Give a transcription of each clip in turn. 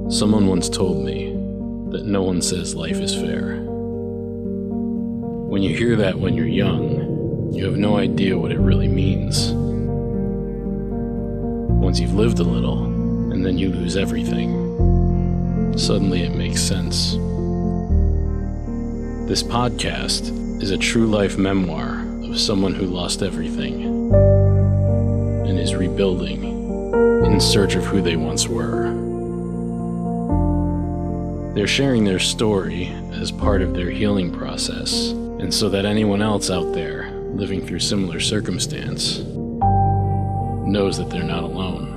Someone once told me that no one says life is fair. When you hear that when you're young, you have no idea what it really means. Once you've lived a little, and then you lose everything, suddenly it makes sense. This podcast is a true life memoir of someone who lost everything and is rebuilding in search of who they once were. They're sharing their story as part of their healing process, and so that anyone else out there living through similar circumstance knows that they're not alone.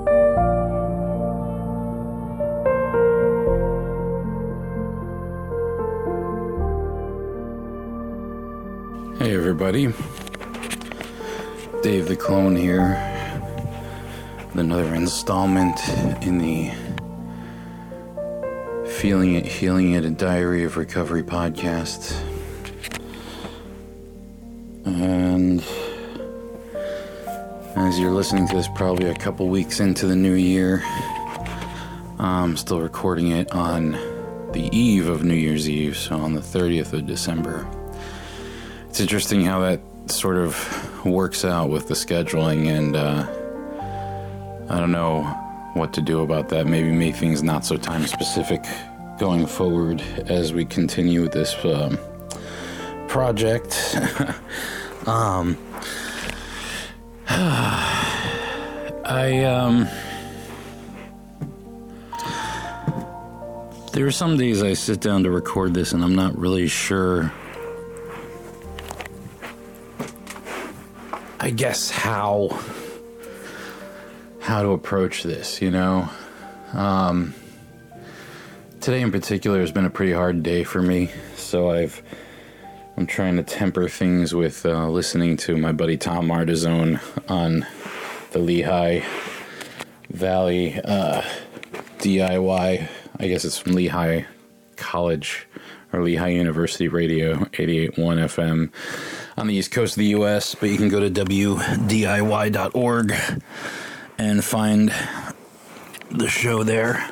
Hey everybody, Dave the Clone here, with another installment in the Feeling It, Healing It, a Diary of Recovery podcast. And as you're listening to this, probably a couple weeks into the new year, I'm still recording it on the eve of New Year's Eve, so on the 30th of December. It's interesting how that sort of works out with the scheduling, and I don't know what to do about that. Maybe make things not so time specific going forward as we continue with this project. There are some days I sit down to record this and I'm not really sure, I guess, how to approach this, you know? Today in particular has been a pretty hard day for me, so I'm trying to temper things with listening to my buddy Tom Martizone on the Lehigh Valley DIY. I guess it's from Lehigh College or Lehigh University Radio, 88.1 FM on the east coast of the U.S., but you can go to wdiy.org and find the show there.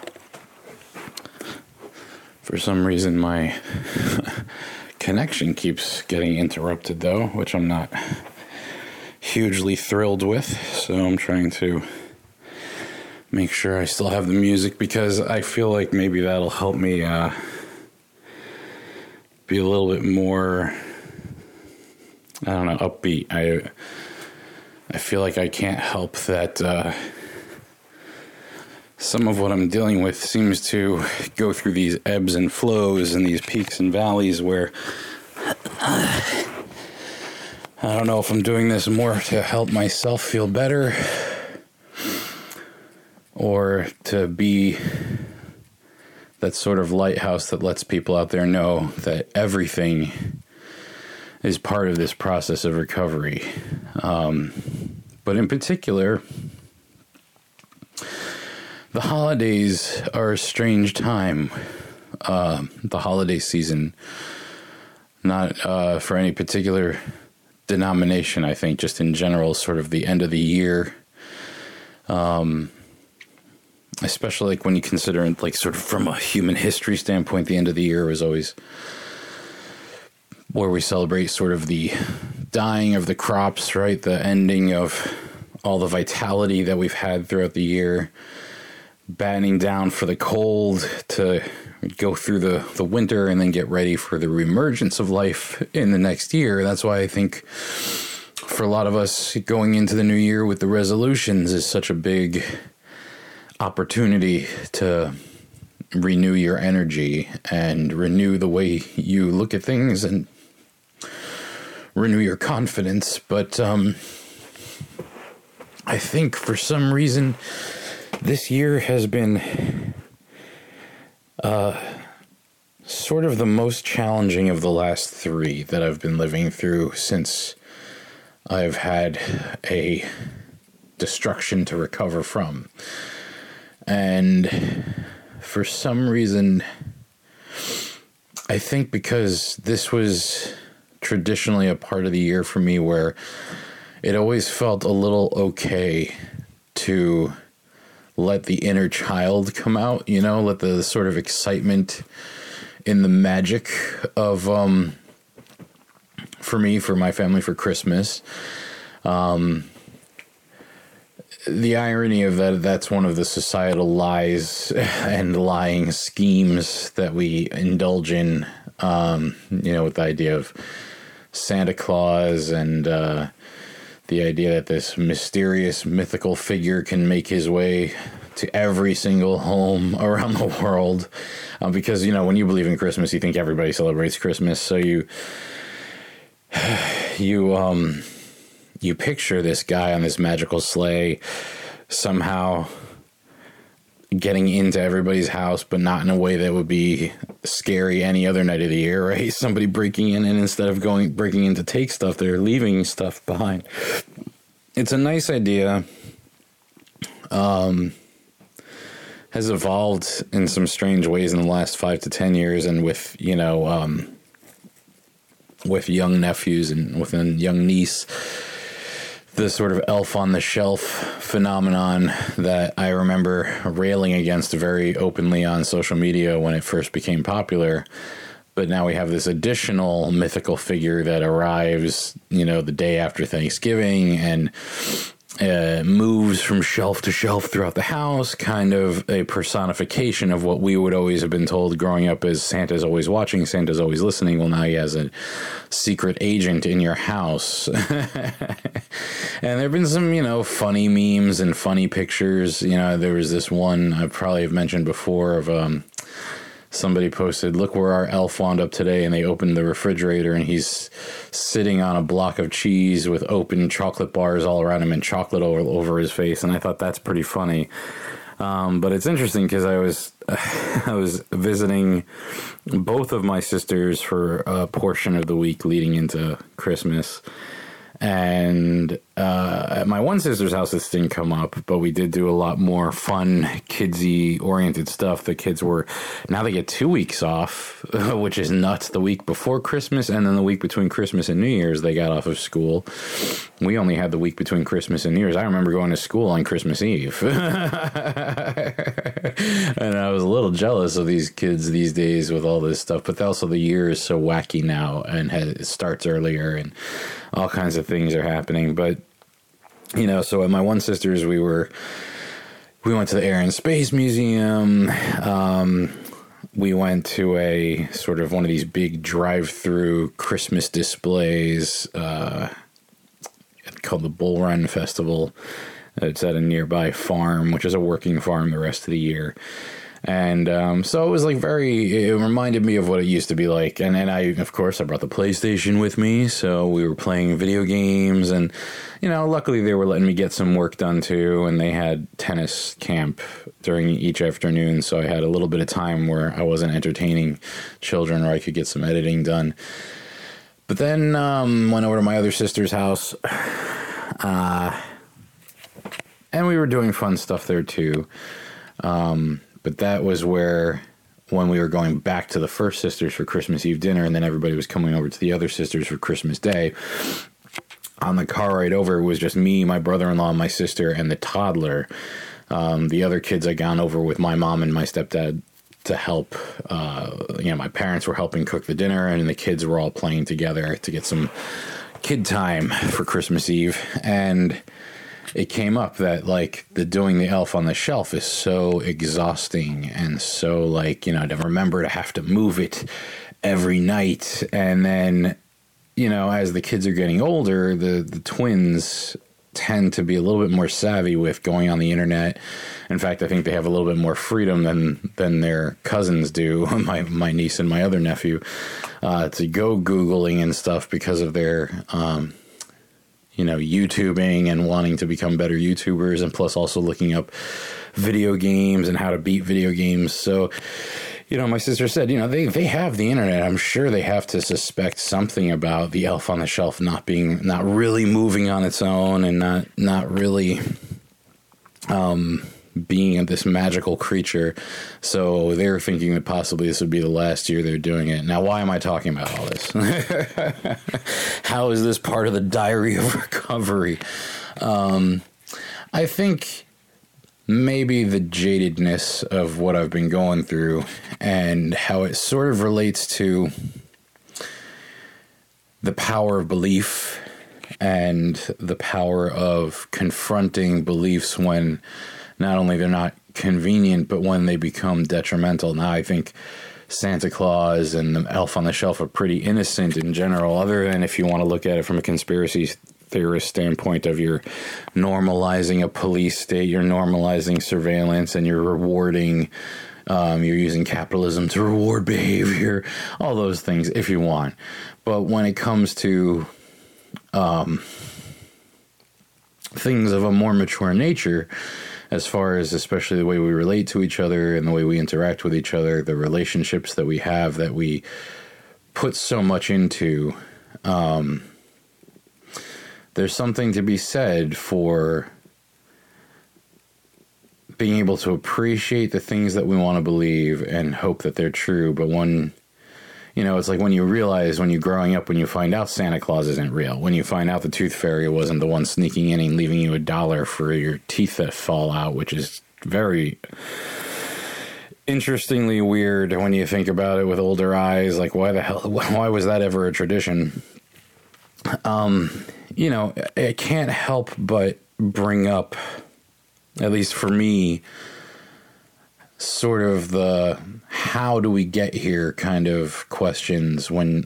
For some reason, my connection keeps getting interrupted, though, which I'm not hugely thrilled with. So I'm trying to make sure I still have the music, because I feel like maybe that'll help me be a little bit more, I don't know, upbeat. I feel like I can't help that some of what I'm dealing with seems to go through these ebbs and flows and these peaks and valleys where I don't know if I'm doing this more to help myself feel better or to be that sort of lighthouse that lets people out there know that everything is part of this process of recovery. But in particular, the holidays are a strange time. The holiday season, not for any particular denomination, I think, just in general, sort of the end of the year. Especially like when you consider it, like sort of from a human history standpoint, the end of the year was always where we celebrate sort of the dying of the crops, right? The ending of all the vitality that we've had throughout the year. Battening down for the cold to go through the winter and then get ready for the reemergence of life in the next year. That's why I think for a lot of us, going into the new year with the resolutions is such a big opportunity to renew your energy and renew the way you look at things and renew your confidence. But I think for some reason, this year has been sort of the most challenging of the last three that I've been living through since I've had a destruction to recover from. And for some reason, I think because this was traditionally a part of the year for me where it always felt a little okay to let the inner child come out, you know, let the sort of excitement in the magic of, for me, for my family, for Christmas. The irony of that's one of the societal lies and lying schemes that we indulge in, you know, with the idea of Santa Claus and the idea that this mysterious mythical figure can make his way to every single home around the world. Because, you know, when you believe in Christmas, you think everybody celebrates Christmas. So you picture this guy on this magical sleigh somehow getting into everybody's house, but not in a way that would be scary any other night of the year, right? Somebody breaking in, and instead of breaking in to take stuff, they're leaving stuff behind. It's a nice idea. Has evolved in some strange ways in the last 5 to 10 years, and with, you know, with young nephews and with a young niece, the sort of elf on the shelf phenomenon that I remember railing against very openly on social media when it first became popular. But now we have this additional mythical figure that arrives, you know, the day after Thanksgiving and moves from shelf to shelf throughout the house, kind of a personification of what we would always have been told growing up as Santa's always watching, Santa's always listening. Well, now he has a secret agent in your house. And there have been some, you know, funny memes and funny pictures. You know, there was this one I probably have mentioned before of somebody posted, look where our elf wound up today, and they opened the refrigerator and he's sitting on a block of cheese with open chocolate bars all around him and chocolate over his face. And I thought that's pretty funny. But it's interesting because I was visiting both of my sisters for a portion of the week leading into Christmas. And at my one sister's house, this didn't come up, but we did do a lot more fun, kidsy oriented stuff. The kids now they get 2 weeks off, which is nuts. The week before Christmas, and then the week between Christmas and New Year's, they got off of school. We only had the week between Christmas and New Year's. I remember going to school on Christmas Eve. And I was a little jealous of these kids these days with all this stuff, but also the year is so wacky now, and it starts earlier, and all kinds of things are happening. But, you know, so at my one sister's, we went to the Air and Space Museum. We went to a sort of one of these big drive-through Christmas displays called the Bull Run Festival. It's at a nearby farm, which is a working farm the rest of the year. And so it was like it reminded me of what it used to be like. And then I brought the PlayStation with me. So we were playing video games, and, you know, luckily they were letting me get some work done too. And they had tennis camp during each afternoon. So I had a little bit of time where I wasn't entertaining children, or I could get some editing done. But then went over to my other sister's house, and we were doing fun stuff there too. But that was when we were going back to the first sister's for Christmas Eve dinner, and then everybody was coming over to the other sister's for Christmas Day. On the car ride over, it was just me, my brother-in-law, my sister, and the toddler. The other kids I'd gone over with my mom and my stepdad to help. You know, my parents were helping cook the dinner, and the kids were all playing together to get some kid time for Christmas Eve. And it came up that, like, doing the elf on the shelf is so exhausting, and so, like, you know, to remember to have to move it every night. And then, you know, as the kids are getting older, the twins tend to be a little bit more savvy with going on the internet. In fact, I think they have a little bit more freedom than their cousins do, my niece and my other nephew, to go Googling and stuff because of their you know, YouTubing and wanting to become better YouTubers, and plus also looking up video games and how to beat video games. So, you know, my sister said, you know, they have the internet. I'm sure they have to suspect something about the elf on the shelf not really moving on its own, and not really being this magical creature. So they were thinking that possibly this would be the last year they're doing it. Now, why am I talking about all this? How is this part of the Diary of Recovery? I think maybe the jadedness of what I've been going through and how it sort of relates to the power of belief and the power of confronting beliefs when not only they're not convenient, but when they become detrimental. Now, I think Santa Claus and the Elf on the Shelf are pretty innocent in general, other than if you want to look at it from a conspiracy theorist standpoint of you're normalizing a police state, you're normalizing surveillance, and you're rewarding, you're using capitalism to reward behavior, all those things if you want. But when it comes to things of a more mature nature, as far as especially the way we relate to each other and the way we interact with each other, the relationships that we have that we put so much into, there's something to be said for being able to appreciate the things that we want to believe and hope that they're true. But when, it's like when you realize when you're growing up, when you find out Santa Claus isn't real, when you find out the Tooth Fairy wasn't the one sneaking in and leaving you $1 for your teeth that fall out, which is very interestingly weird when you think about it with older eyes. Like, why was that ever a tradition? It can't help but bring up, at least for me, sort of the how do we get here kind of questions and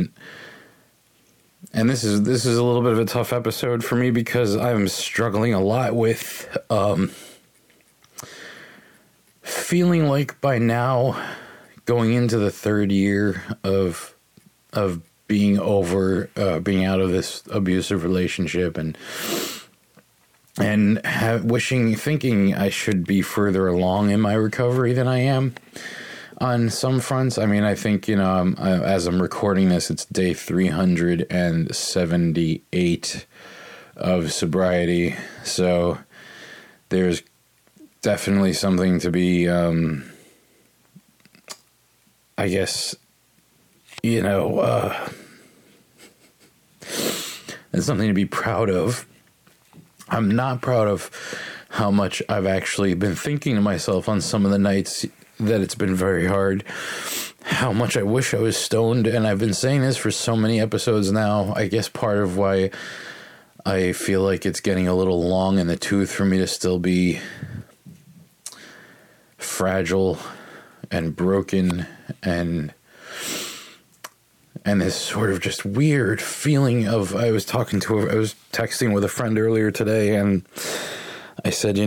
this is a little bit of a tough episode for me because I'm struggling a lot with feeling like by now, going into the third year of being being out of this abusive relationship and thinking I should be further along in my recovery than I am on some fronts. I mean, I think, as I'm recording this, it's day 378 of sobriety. So there's definitely something to be, I guess, there's something to be proud of. I'm not proud of how much I've actually been thinking to myself on some of the nights that it's been very hard, how much I wish I was stoned. And I've been saying this for so many episodes now. I guess part of why I feel like it's getting a little long in the tooth for me to still be fragile and broken and this sort of just weird feeling of, I was texting with a friend earlier today, and I said,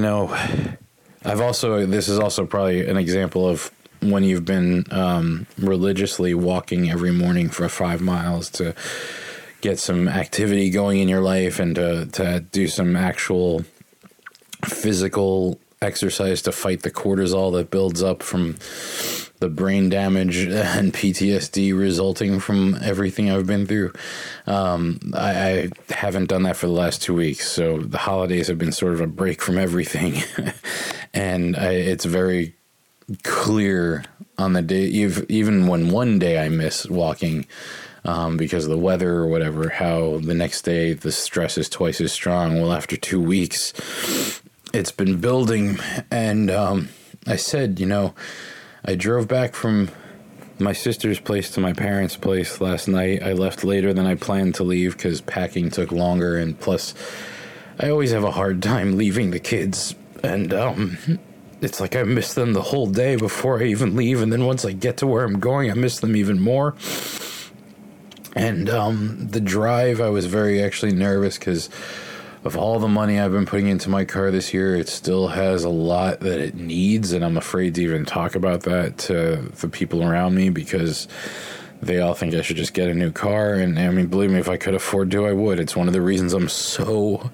this is also probably an example of when you've been religiously walking every morning for 5 miles to get some activity going in your life and to do some actual physical exercise to fight the cortisol that builds up from the brain damage and PTSD resulting from everything I've been through. I haven't done that for the last 2 weeks, so the holidays have been sort of a break from everything. And it's very clear on the day, even when one day I miss walking because of the weather or whatever, how the next day the stress is twice as strong. Well, after 2 weeks, it's been building. And I said, I drove back from my sister's place to my parents' place last night. I left later than I planned to leave because packing took longer, and plus I always have a hard time leaving the kids, and it's like I miss them the whole day before I even leave, and then once I get to where I'm going, I miss them even more. And the drive, I was very actually nervous because of all the money I've been putting into my car this year. It still has a lot that it needs, and I'm afraid to even talk about that to the people around me because they all think I should just get a new car. And I mean, believe me, if I could afford to, I would. It's one of the reasons I'm so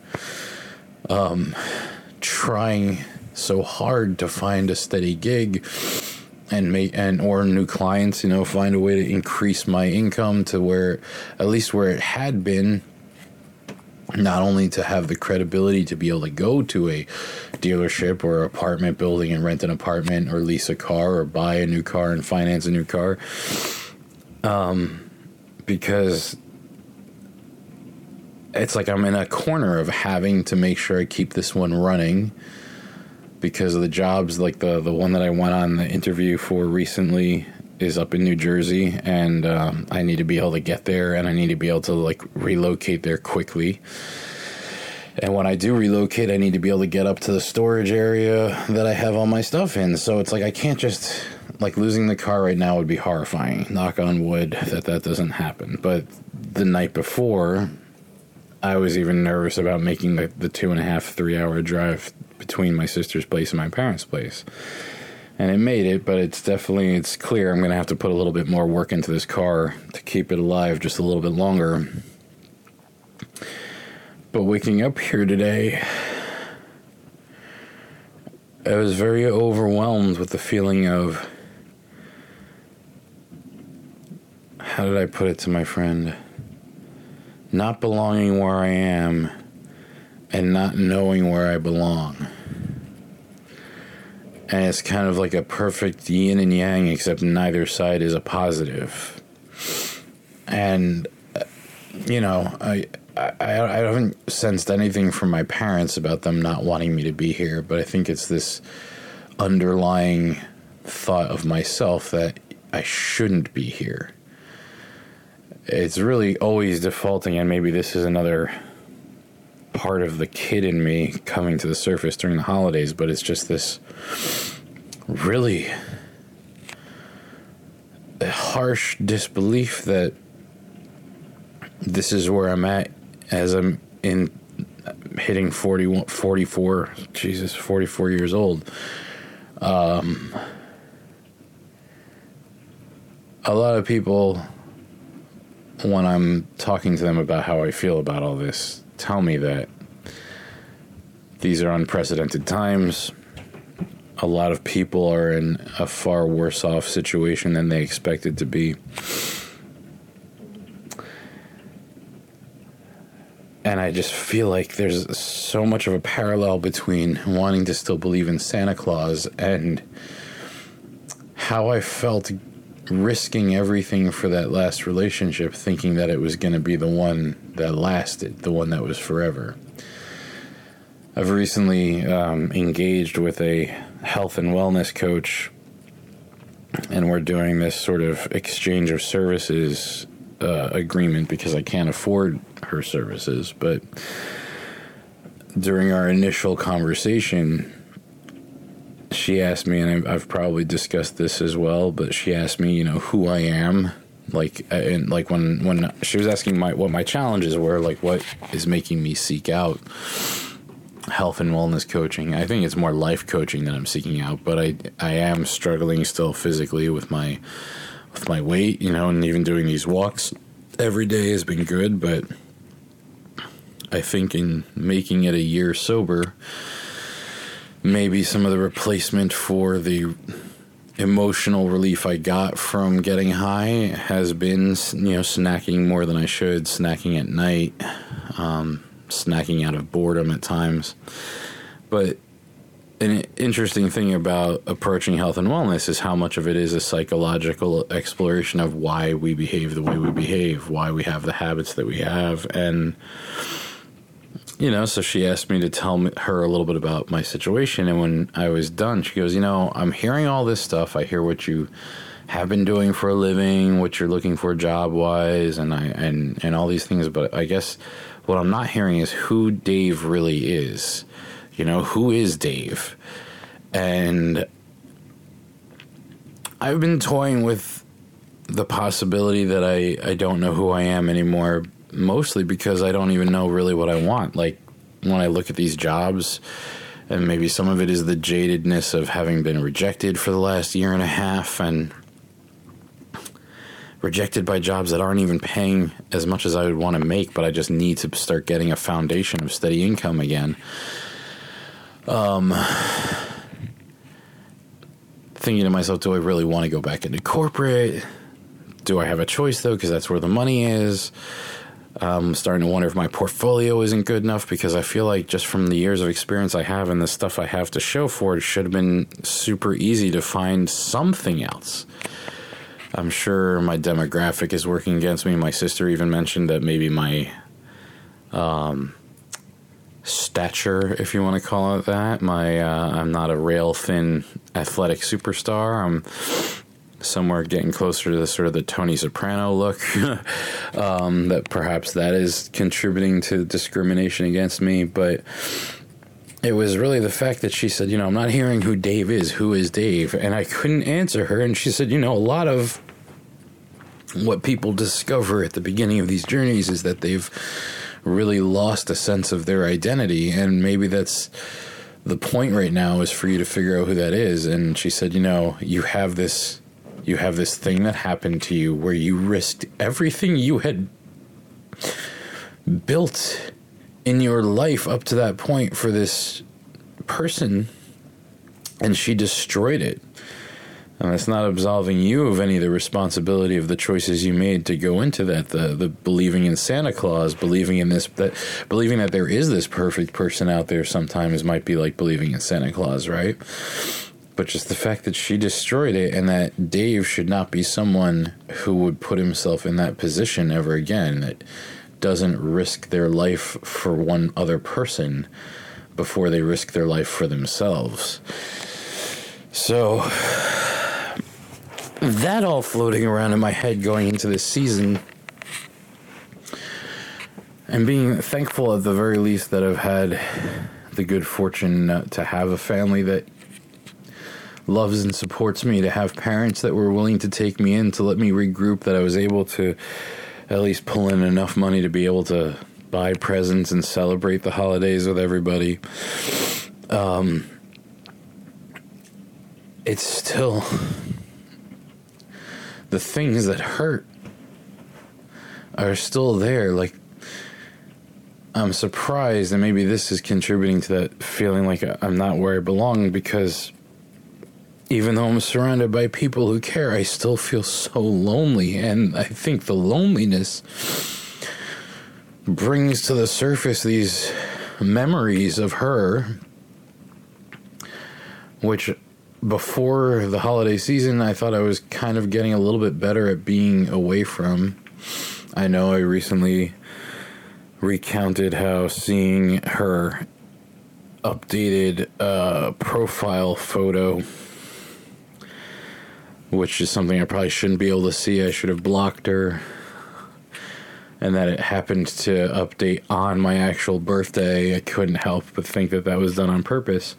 trying so hard to find a steady gig or new clients, find a way to increase my income to where, at least where it had been, not only to have the credibility to be able to go to a dealership or apartment building and rent an apartment or lease a car or buy a new car and finance a new car. Because it's like I'm in a corner of having to make sure I keep this one running because of the jobs. Like the one that I went on the interview for recently is up in New Jersey, and I need to be able to get there, and I need to be able to like relocate there quickly. And when I do relocate, I need to be able to get up to the storage area that I have all my stuff in. So it's like I can't just, like, losing the car right now would be horrifying. Knock on wood that doesn't happen. But the night before, I was even nervous about making the 2.5, 3 hour drive between my sister's place and my parents' place. And it made it, but it's clear I'm going to have to put a little bit more work into this car to keep it alive just a little bit longer. But waking up here today, I was very overwhelmed with the feeling of, how did I put it to my friend? Not belonging where I am and not knowing where I belong. And it's kind of like a perfect yin and yang, except neither side is a positive. And, you know, I haven't sensed anything from my parents about them not wanting me to be here, but I think it's this underlying thought of myself that I shouldn't be here. It's really always defaulting, and maybe this is another part of the kid in me coming to the surface during the holidays, but it's just this really harsh disbelief that this is where I'm at as I'm hitting 44 years old. A lot of people, when I'm talking to them about how I feel about all this, tell me that these are unprecedented times. A lot of people are in a far worse off situation than they expected to be. And I just feel like there's so much of a parallel between wanting to still believe in Santa Claus and how I felt risking everything for that last relationship, thinking that it was going to be the one that lasted, the one that was forever. I've recently engaged with a health and wellness coach, and we're doing this sort of exchange of services agreement because I can't afford her services. But during our initial conversation, she asked me, and I've probably discussed this as well, but she asked me, you know, who I am. Like, and like when she was asking what my challenges were, like what is making me seek out health and wellness coaching. I think it's more life coaching that I'm seeking out, but I am struggling still physically with my weight, you know, and even doing these walks every day has been good, but I think in making it a year sober, maybe some of the replacement for the emotional relief I got from getting high has been, you know, snacking more than I should, snacking at night, snacking out of boredom at times. But an interesting thing about approaching health and wellness is how much of it is a psychological exploration of why we behave the way we behave, why we have the habits that we have. And, you know, so she asked me to tell her a little bit about my situation. And when I was done, she goes, you know, I'm hearing all this stuff. I hear what you have been doing for a living, what you're looking for job-wise, and all these things. But I guess what I'm not hearing is who Dave really is. You know, who is Dave? And I've been toying with the possibility that I don't know who I am anymore, mostly because I don't even know really what I want. Like, when I look at these jobs, and maybe some of it is the jadedness of having been rejected for the last year and a half, and rejected by jobs that aren't even paying as much as I would want to make, but I just need to start getting a foundation of steady income again. Thinking to myself, do I really want to go back into corporate? Do I have a choice, though, because that's where the money is? I'm starting to wonder if my portfolio isn't good enough, because I feel like just from the years of experience I have and the stuff I have to show for it, should have been super easy to find something else. I'm sure my demographic is working against me. My sister even mentioned that maybe my stature, if you want to call it that. I'm not a rail thin athletic superstar. I'm somewhere getting closer to the sort of the Tony Soprano look. That perhaps that is contributing to discrimination against me, but it was really the fact that she said, I'm not hearing who Dave is. Who is Dave? And I couldn't answer her. And she said, a lot of what people discover at the beginning of these journeys is that they've really lost a sense of their identity. And maybe that's the point right now, is for you to figure out who that is. And she said, you have this thing that happened to you where you risked everything you had built in your life up to that point for this person, and she destroyed it. And it's not absolving you of any of the responsibility of the choices you made to go into that. The believing in Santa Claus, believing that there is this perfect person out there sometimes might be like believing in Santa Claus, right? But just the fact that she destroyed it, and that Dave should not be someone who would put himself in that position ever again, that doesn't risk their life for one other person before they risk their life for themselves. So that all floating around in my head going into this season, and being thankful at the very least that I've had the good fortune to have a family that loves and supports me, to have parents that were willing to take me in, to let me regroup, that I was able to at least pull in enough money to be able to buy presents and celebrate the holidays with everybody. It's still, the things that hurt are still there. Like, I'm surprised, and maybe this is contributing to that feeling like I'm not where I belong, because even though I'm surrounded by people who care, I still feel so lonely. And I think the loneliness brings to the surface these memories of her, which before the holiday season, I thought I was kind of getting a little bit better at being away from. I know I recently recounted how seeing her updated profile photo, which is something I probably shouldn't be able to see, I should have blocked her, and that it happened to update on my actual birthday, I couldn't help but think that that was done on purpose.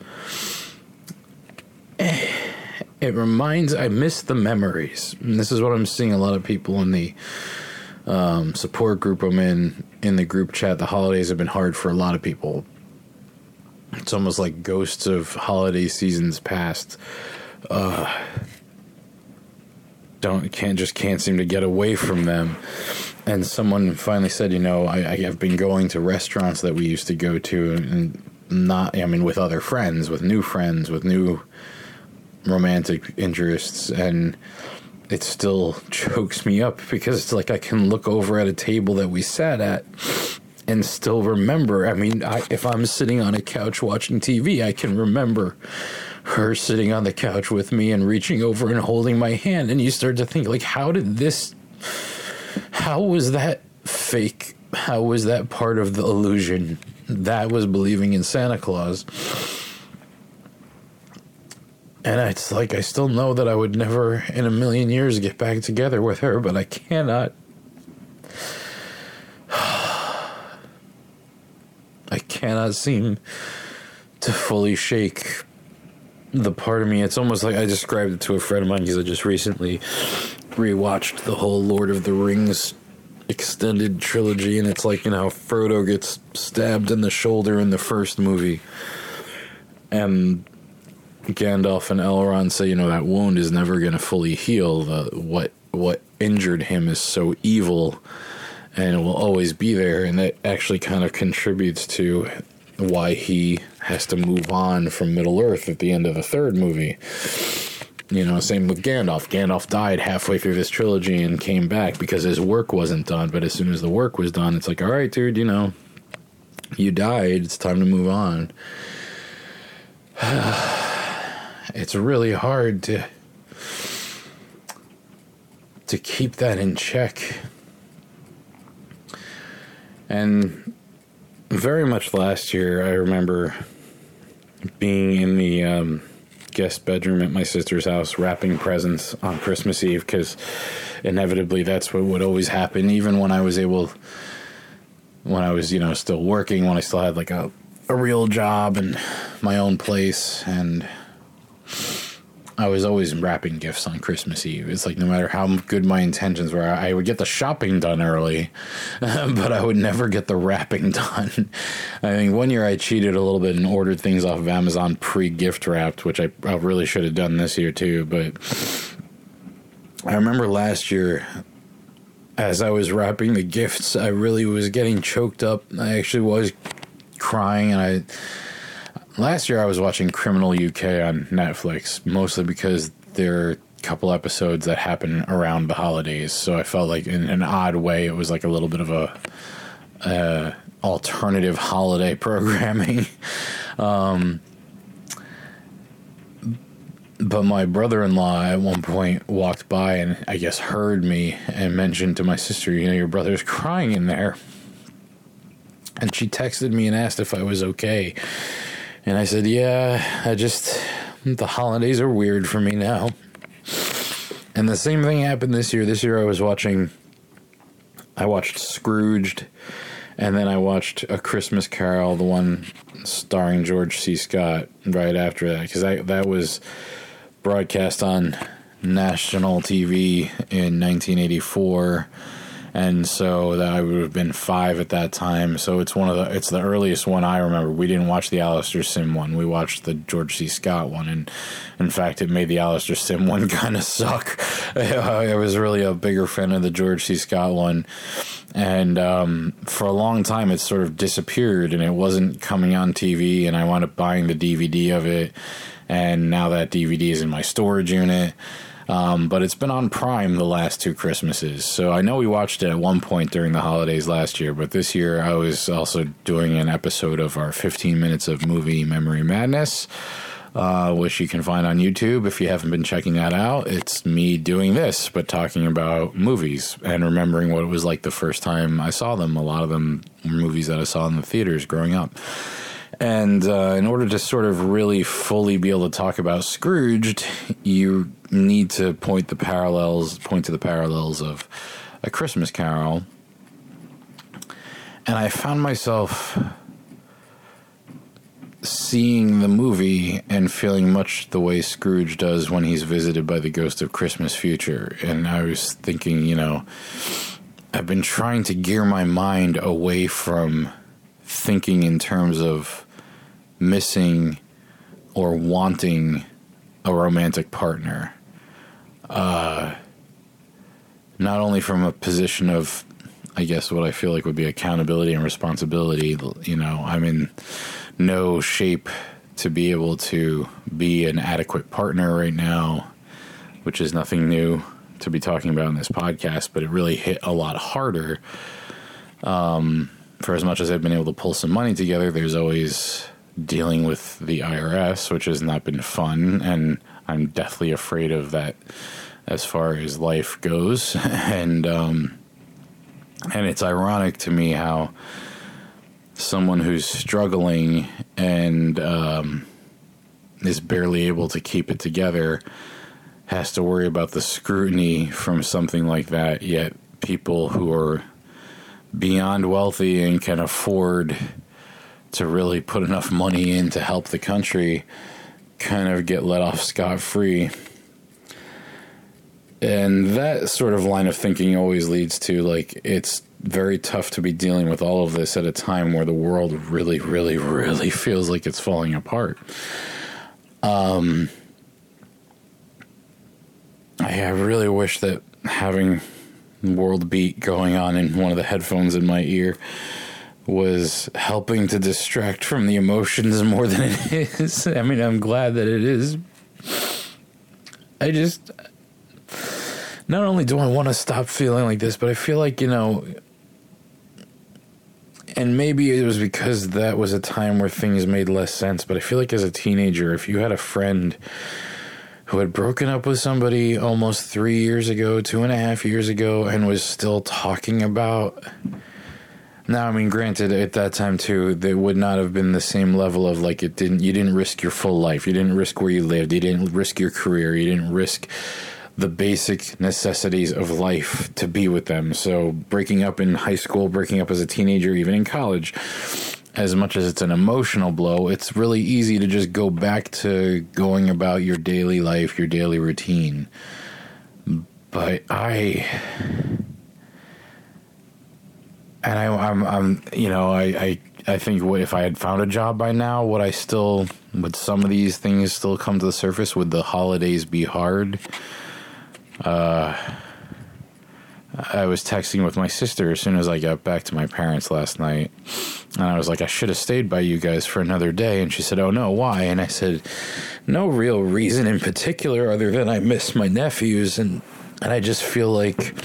I miss the memories. And this is what I'm seeing a lot of people in the support group I'm in the group chat. The holidays have been hard for a lot of people. It's almost like ghosts of holiday seasons past. Can't seem to get away from them. And someone finally said, I have been going to restaurants that we used to go to, and with other friends, with new romantic interests, and it still chokes me up, because it's like I can look over at a table that we sat at and still remember. If I'm sitting on a couch watching TV, I can remember her sitting on the couch with me and reaching over and holding my hand, and you start to think, like, how was that fake? How was that part of the illusion? That was believing in Santa Claus. And it's like, I still know that I would never in a million years get back together with her, but I cannot. I cannot seem to fully shake the part of me. It's almost like I described it to a friend of mine, because I just recently rewatched the whole Lord of the Rings extended trilogy, and it's like, Frodo gets stabbed in the shoulder in the first movie, and Gandalf and Elrond say, that wound is never going to fully heal. What injured him is so evil, and it will always be there, and that actually kind of contributes to why he has to move on from Middle-earth at the end of the third movie. Same with Gandalf. Gandalf died halfway through this trilogy and came back because his work wasn't done, but as soon as the work was done, it's like, all right, dude, you died, it's time to move on. It's really hard to keep that in check. And very much last year, I remember being in the guest bedroom at my sister's house wrapping presents on Christmas Eve, because inevitably that's what would always happen, even when I was, still working, when I still had like a real job and my own place, and I was always wrapping gifts on Christmas Eve. It's like no matter how good my intentions were, I would get the shopping done early, but I would never get the wrapping done. I think one year I cheated a little bit and ordered things off of Amazon pre-gift wrapped, which I really should have done this year too. But I remember last year, as I was wrapping the gifts, I really was getting choked up. I actually was crying, and last year I was watching Criminal UK on Netflix, mostly because there are a couple episodes that happen around the holidays. So I felt like in an odd way it was like a little bit of a alternative holiday programming. But my brother-in-law at one point walked by and I guess heard me and mentioned to my sister, your brother's crying in there. And she texted me and asked if I was okay. And I said, yeah, the holidays are weird for me now. And the same thing happened this year. This year I watched Scrooged, and then I watched A Christmas Carol, the one starring George C. Scott, right after that. Because that was broadcast on national TV in 1984. And so that I would have been 5 at that time. So it's the earliest one I remember. We didn't watch the Alastair Sim one. We watched the George C. Scott one. And in fact, it made the Alastair Sim one kind of suck. I was really a bigger fan of the George C. Scott one. And for a long time, it sort of disappeared and it wasn't coming on TV. And I wound up buying the DVD of it. And now that DVD is in my storage unit. But it's been on Prime the last 2 Christmases. So I know we watched it at one point during the holidays last year, but this year I was also doing an episode of our 15 minutes of movie memory madness, which you can find on YouTube if you haven't been checking that out. It's me doing this, but talking about movies and remembering what it was like the first time I saw them. A lot of them were movies that I saw in the theaters growing up. And in order to sort of really fully be able to talk about Scrooged, you need to point to the parallels of A Christmas Carol. And I found myself seeing the movie and feeling much the way Scrooge does when he's visited by the ghost of Christmas future. And I was thinking, I've been trying to gear my mind away from thinking in terms of missing or wanting a romantic partner. Not only from a position of, I guess, what I feel like would be accountability and responsibility. I'm in no shape to be able to be an adequate partner right now, which is nothing new to be talking about in this podcast, but it really hit a lot harder. For as much as I've been able to pull some money together, there's always dealing with the IRS, which has not been fun, and I'm deathly afraid of that as far as life goes. And it's ironic to me how someone who's struggling and is barely able to keep it together has to worry about the scrutiny from something like that, yet people who are beyond wealthy and can afford to really put enough money in to help the country kind of get let off scot-free. And that sort of line of thinking always leads to, it's very tough to be dealing with all of this at a time where the world really, really, really feels like it's falling apart. I really wish that having World Beat going on in one of the headphones in my ear was helping to distract from the emotions more than it is. I mean, I'm glad that it is. Not only do I want to stop feeling like this, but I feel like, and maybe it was because that was a time where things made less sense, but I feel like as a teenager, if you had a friend who had broken up with somebody almost 3 years ago, 2.5 years ago, and was still talking about Now, I mean, granted, at that time too, there would not have been the same level of like you didn't risk your full life, you didn't risk where you lived, you didn't risk your career, you didn't risk the basic necessities of life to be with them. So breaking up in high school, breaking up as a teenager, even in college, as much as it's an emotional blow, it's really easy to just go back to going about your daily life, your daily routine. But I'm I think if I had found a job by now, would some of these things still come to the surface? Would the holidays be hard? I was texting with my sister as soon as I got back to my parents last night, and I was like, I should have stayed by you guys for another day. And she said, oh no, why? And I said, no real reason in particular other than I miss my nephews, and I just feel like,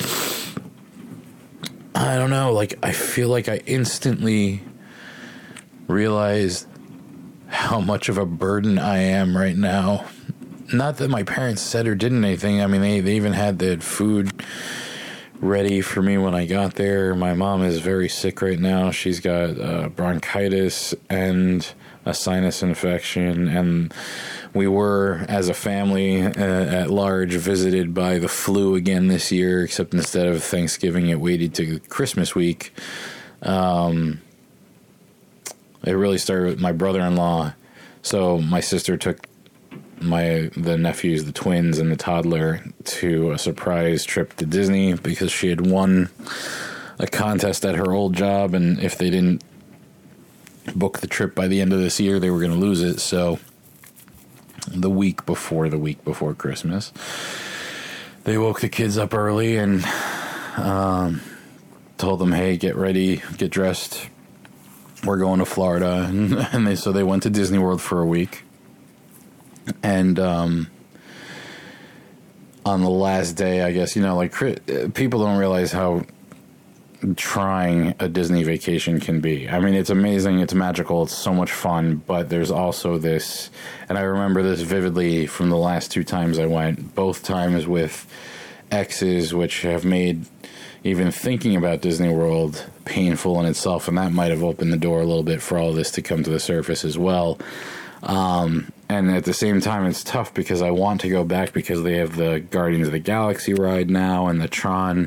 I don't know, like I feel like I instantly realized how much of a burden I am right now. Not that my parents said or did anything. I mean, they even had the food ready for me when I got there. My mom is very sick right now. She's got bronchitis and a sinus infection, and we were, as a family at large, visited by the flu again this year, except instead of Thanksgiving, it waited to Christmas week. It really started with my brother-in-law. So my sister took the nephews, the twins, and the toddler to a surprise trip to Disney because she had won a contest at her old job, and if they didn't book the trip by the end of this year, they were going to lose it. So the week before Christmas, they woke the kids up early and told them, hey, get ready, get dressed, we're going to Florida. And they went to Disney World for a week. And on the last day, I guess, people don't realize how trying a Disney vacation can be. I mean, it's amazing, it's magical, it's so much fun, but there's also this, and I remember this vividly from the last 2 times I went, both times with exes, which have made even thinking about Disney World painful in itself, and that might have opened the door a little bit for all this to come to the surface as well. And at the same time, it's tough because I want to go back because they have the Guardians of the Galaxy ride now and the Tron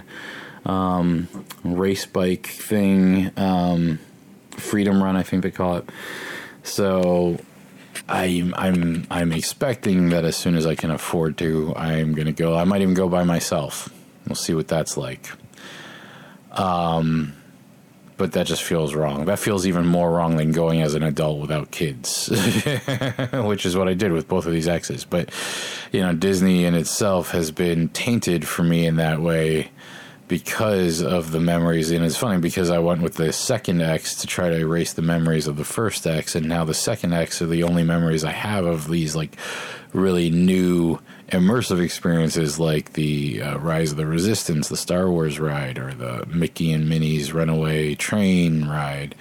race bike thing, Freedom Run, I think they call it. So I'm expecting that as soon as I can afford to, I'm going to go. I might even go by myself. We'll see what that's like. But that just feels wrong. That feels even more wrong than going as an adult without kids, which is what I did with both of these exes. But, Disney in itself has been tainted for me in that way because of the memories. And it's funny because I went with the second ex to try to erase the memories of the first ex, and now the second ex are the only memories I have of these like really new immersive experiences like the Rise of the Resistance, the Star Wars ride, or the Mickey and Minnie's Runaway Train ride.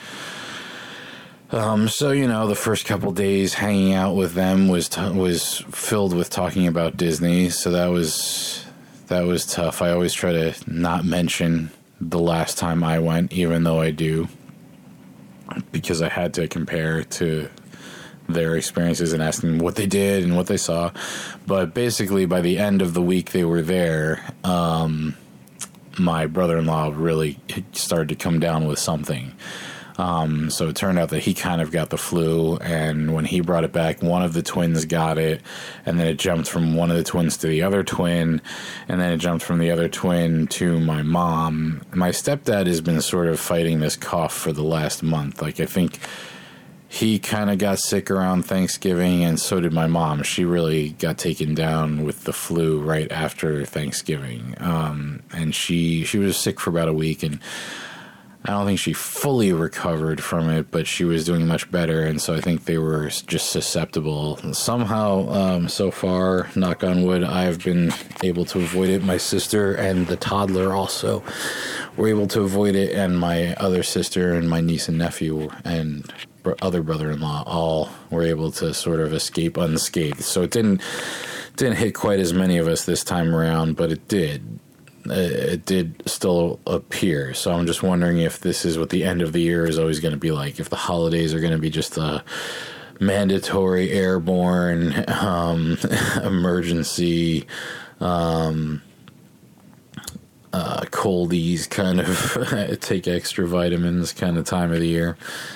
So the first couple days hanging out with them was filled with talking about Disney. So that was tough. I always try to not mention the last time I went, even though I do, because I had to compare to their experiences and ask them what they did and what they saw. But basically, by the end of the week they were there, my brother-in-law really started to come down with something. So it turned out that he kind of got the flu, and when he brought it back, one of the twins got it, and then it jumped from one of the twins to the other twin, and then it jumped from the other twin to my mom. My stepdad has been sort of fighting this cough for the last month. Like, I think he kind of got sick around Thanksgiving, and so did my mom. She really got taken down with the flu right after Thanksgiving. And she was sick for about a week, and I don't think she fully recovered from it, but she was doing much better, and so I think they were just susceptible. Somehow, so far, knock on wood, I've been able to avoid it. My sister and the toddler also were able to avoid it, and my other sister and my niece and nephew and other brother-in-law all were able to sort of escape unscathed. So it didn't hit quite as many of us this time around, but it did. it did still appear. So I'm just wondering if this is what the end of the year is always going to be like, if the holidays are going to be just a mandatory airborne emergency coldies kind of take extra vitamins kind of time of the year.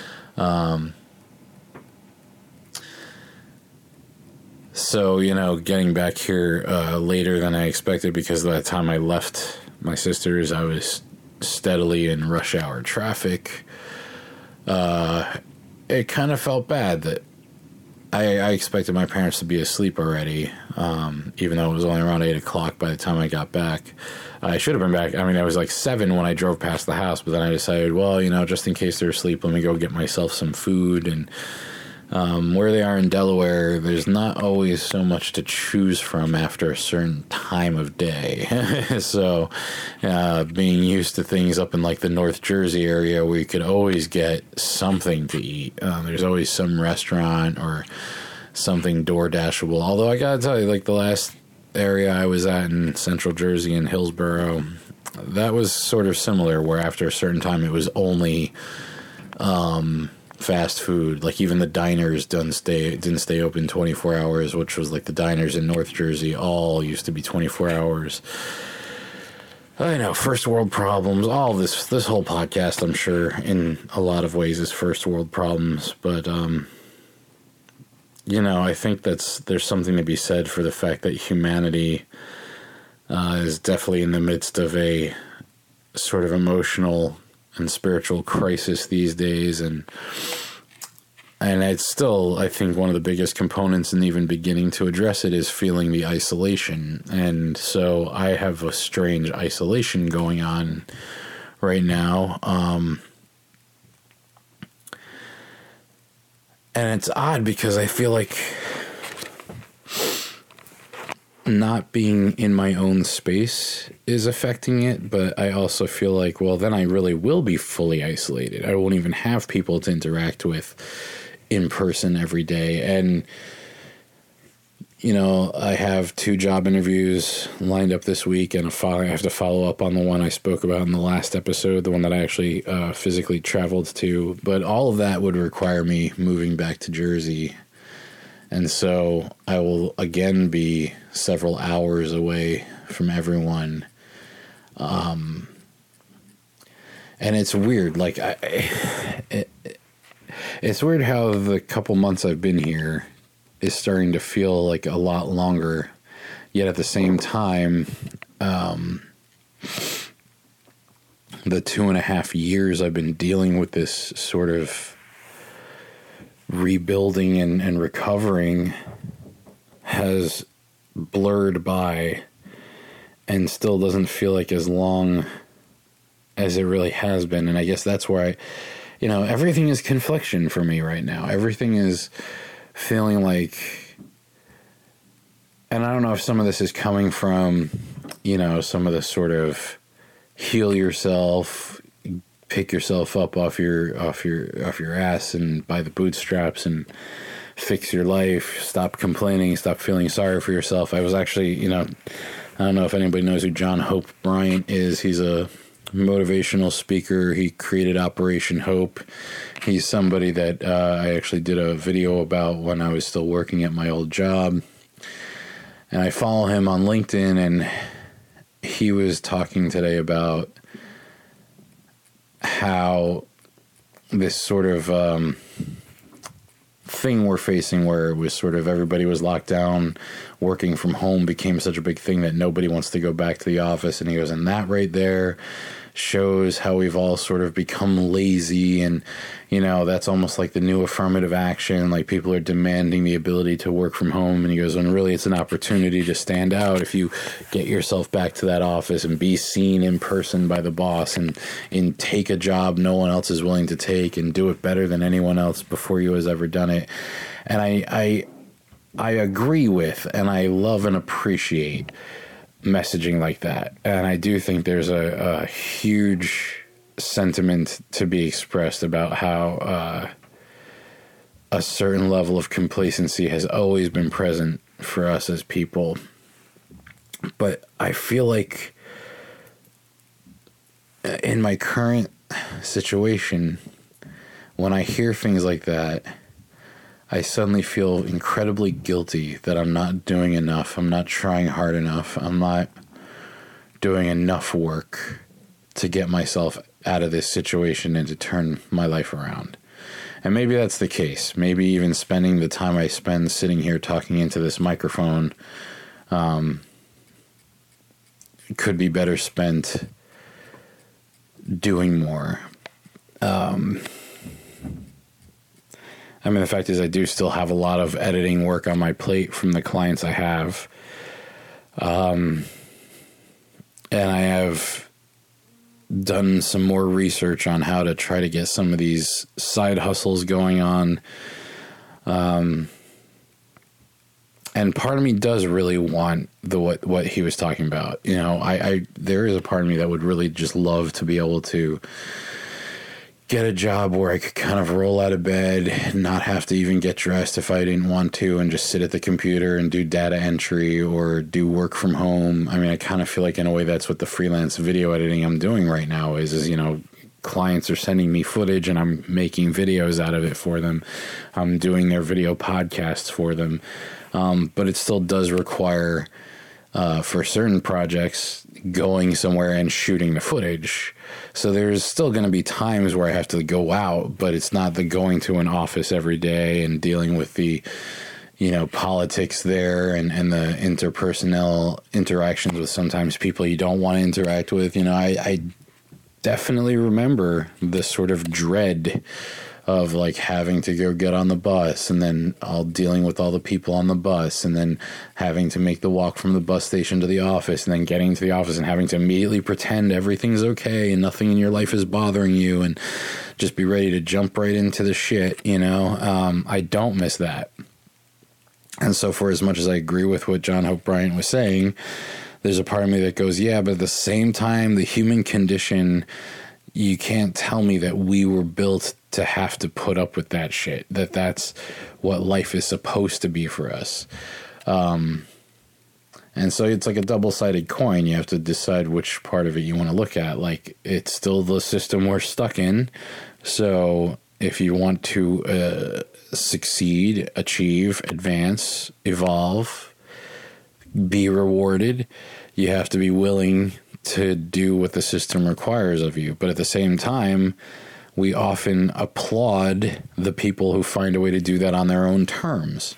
So, getting back here later than I expected, because by the time I left my sister's, I was steadily in rush hour traffic. It kind of felt bad that I expected my parents to be asleep already, even though it was only around 8 o'clock by the time I got back. I should have been back. I mean, I was like 7 when I drove past the house, but then I decided, well, just in case they're asleep, let me go get myself some food. And where they are in Delaware, there's not always so much to choose from after a certain time of day. So being used to things up in like the North Jersey area where you could always get something to eat. There's always some restaurant or something DoorDashable. Although I gotta tell you, like the last area I was at in Central Jersey in Hillsborough, that was sort of similar, where after a certain time it was only fast food. Like even the diners didn't stay open 24 hours, which was like the diners in North Jersey all used to be 24 hours. I know, first world problems, all this whole podcast, I'm sure in a lot of ways is first world problems, but I think there's something to be said for the fact that humanity is definitely in the midst of a sort of emotional and spiritual crisis these days, and it's still, I think, one of the biggest components in even beginning to address it is feeling the isolation. And so I have a strange isolation going on right now. And it's odd because I feel like not being in my own space is affecting it, but I also feel like, well, then I really will be fully isolated. I won't even have people to interact with in person every day. And, I have 2 job interviews lined up this week, and I have to follow up on the one I spoke about in the last episode, the one that I actually physically traveled to. But all of that would require me moving back to Jersey. And so I will again be several hours away from everyone. And it's weird. Like, it's weird how the couple months I've been here is starting to feel like a lot longer. Yet at the same time, the 2.5 years I've been dealing with this sort of rebuilding and recovering has blurred by and still doesn't feel like as long as it really has been. And I guess that's where everything is confliction for me right now. Everything is feeling like, and I don't know if some of this is coming from, some of the sort of heal yourself, pick yourself up off your ass and by the bootstraps and fix your life, stop complaining, stop feeling sorry for yourself. I was actually, I don't know if anybody knows who John Hope Bryant is. He's a motivational speaker. He created Operation Hope. He's somebody that I actually did a video about when I was still working at my old job. And I follow him on LinkedIn, and he was talking today about how this sort of thing we're facing, where it was sort of everybody was locked down, working from home became such a big thing that nobody wants to go back to the office. And he goes, and that right there shows how we've all sort of become lazy. And, that's almost like the new affirmative action. Like people are demanding the ability to work from home. And he goes, and really it's an opportunity to stand out if you get yourself back to that office and be seen in person by the boss and take a job no one else is willing to take and do it better than anyone else before you has ever done it. And I agree with, and I love and appreciate messaging like that. And I do think there's a huge sentiment to be expressed about how a certain level of complacency has always been present for us as people. But I feel like in my current situation, when I hear things like that, I suddenly feel incredibly guilty that I'm not doing enough. I'm not trying hard enough. I'm not doing enough work to get myself out of this situation and to turn my life around. And maybe that's the case. Maybe even spending the time I spend sitting here talking into this microphone could be better spent doing more. I mean, the fact is I do still have a lot of editing work on my plate from the clients I have. And I have done some more research on how to try to get some of these side hustles going on. And part of me does really want what he was talking about. You know, there is a part of me that would really just love to be able to get a job where I could kind of roll out of bed, not have to even get dressed if I didn't want to, and just sit at the computer and do data entry or do work from home. I mean, I kind of feel like in a way that's what the freelance video editing I'm doing right now is, you know, clients are sending me footage and I'm making videos out of it for them. I'm doing their video podcasts for them. But it still does require, for certain projects, going somewhere and shooting the footage. So there's still going to be times where I have to go out, but it's not the going to an office every day and dealing with the, you know, politics there and the interpersonal interactions with sometimes people you don't want to interact with. You know, I definitely remember the sort of dread of like having to go get on the bus and then all dealing with all the people on the bus and then having to make the walk from the bus station to the office and then getting to the office and having to immediately pretend everything's okay and nothing in your life is bothering you and just be ready to jump right into the shit, you know. I don't miss that. And so for as much as I agree with what John Hope Bryant was saying, there's a part of me that goes, yeah, but at the same time, the human condition, you can't tell me that we were built to have to put up with that shit, that's what life is supposed to be for us. And so it's like a double-sided coin. You have to decide which part of it you want to look at. Like, it's still the system we're stuck in. So if you want to succeed, achieve, advance, evolve, be rewarded, you have to be willing to do what the system requires of you. But at the same time, we often applaud the people who find a way to do that on their own terms.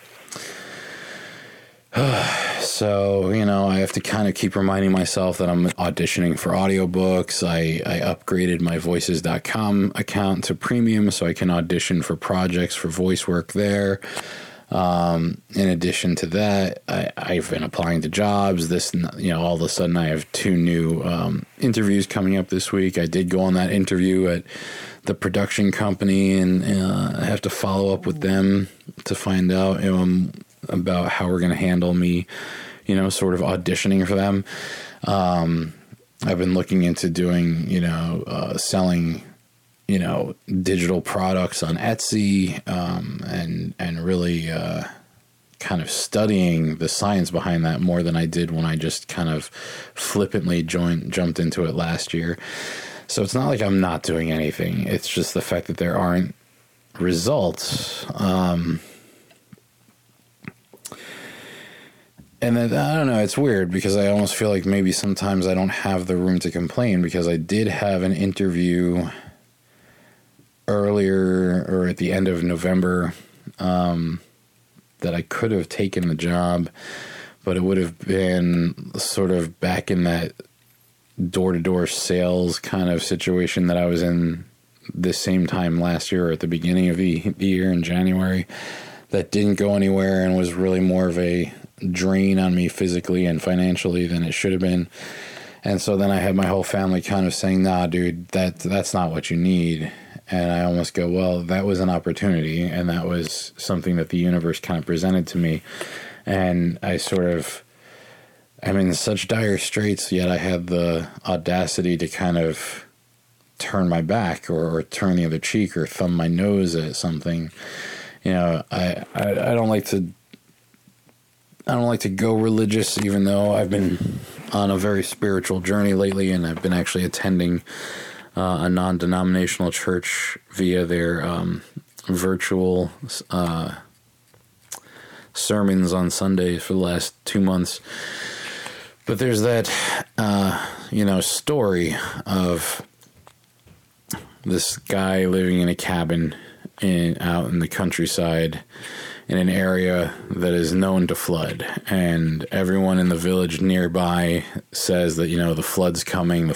So, you know, I have to kind of keep reminding myself that I'm auditioning for audiobooks. I upgraded my voices.com account to premium so I can audition for projects for voice work there. In addition to that, I've been applying to jobs. All of a sudden I have 2 new interviews coming up this week. I did go on that interview at the production company, and I have to follow up with them to find out about how we're going to handle me, you know, sort of auditioning for them. I've been looking into doing, selling, digital products on Etsy, and really kind of studying the science behind that more than I did when I just kind of flippantly jumped into it last year. So it's not like I'm not doing anything. It's just the fact that there aren't results. And then, I don't know, it's weird because I almost feel like maybe sometimes I don't have the room to complain, because I did have an interview earlier or at the end of November that I could have taken the job, but it would have been sort of back in that door-to-door sales kind of situation that I was in this same time last year, or at the beginning of the year in January, that didn't go anywhere and was really more of a drain on me physically and financially than it should have been. And so then I had my whole family kind of saying, nah, dude, that's not what you need. And I almost go, well, that was an opportunity, and that was something that the universe kind of presented to me. And I'm in such dire straits, yet I had the audacity to kind of turn my back or turn the other cheek or thumb my nose at something. You know, I don't like to go religious, even though I've been on a very spiritual journey lately, and I've been actually attending a non-denominational church via their virtual sermons on Sundays for the last 2 months. But there's that, story of this guy living in a cabin out in the countryside in an area that is known to flood. And everyone in the village nearby says that, the flood's coming.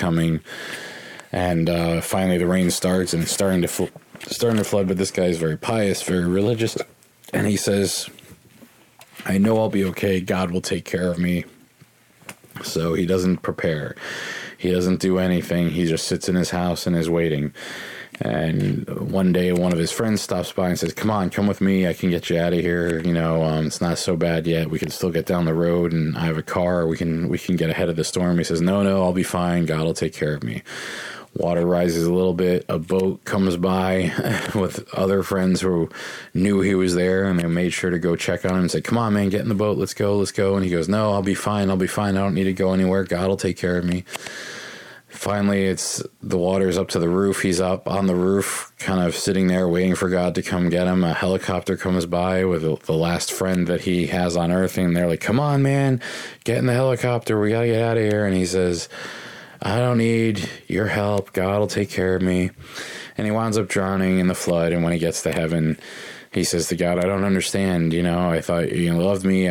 And finally the rain starts and it's starting to flood. But this guy is very pious, very religious. And he says, I know I'll be okay. God will take care of me. So he doesn't prepare. He doesn't do anything. He just sits in his house and is waiting. And one day, one of his friends stops by and says, come with me. I can get you out of here. It's not so bad yet. We can still get down the road, and I have a car. We can get ahead of the storm. He says, no, I'll be fine. God will take care of me. Water rises a little bit. A boat comes by with other friends who knew he was there, and they made sure to go check on him and say, come on, man, get in the boat. Let's go. And he goes, no, I'll be fine. I don't need to go anywhere. God will take care of me. Finally, the water's up to the roof. He's up on the roof, kind of sitting there waiting for God to come get him. A helicopter comes by with the last friend that he has on Earth, and they're like, come on, man, get in the helicopter. We got to get out of here. And he says, I don't need your help. God will take care of me. And he winds up drowning in the flood. And when he gets to heaven, he says to God, I don't understand. I thought you loved me.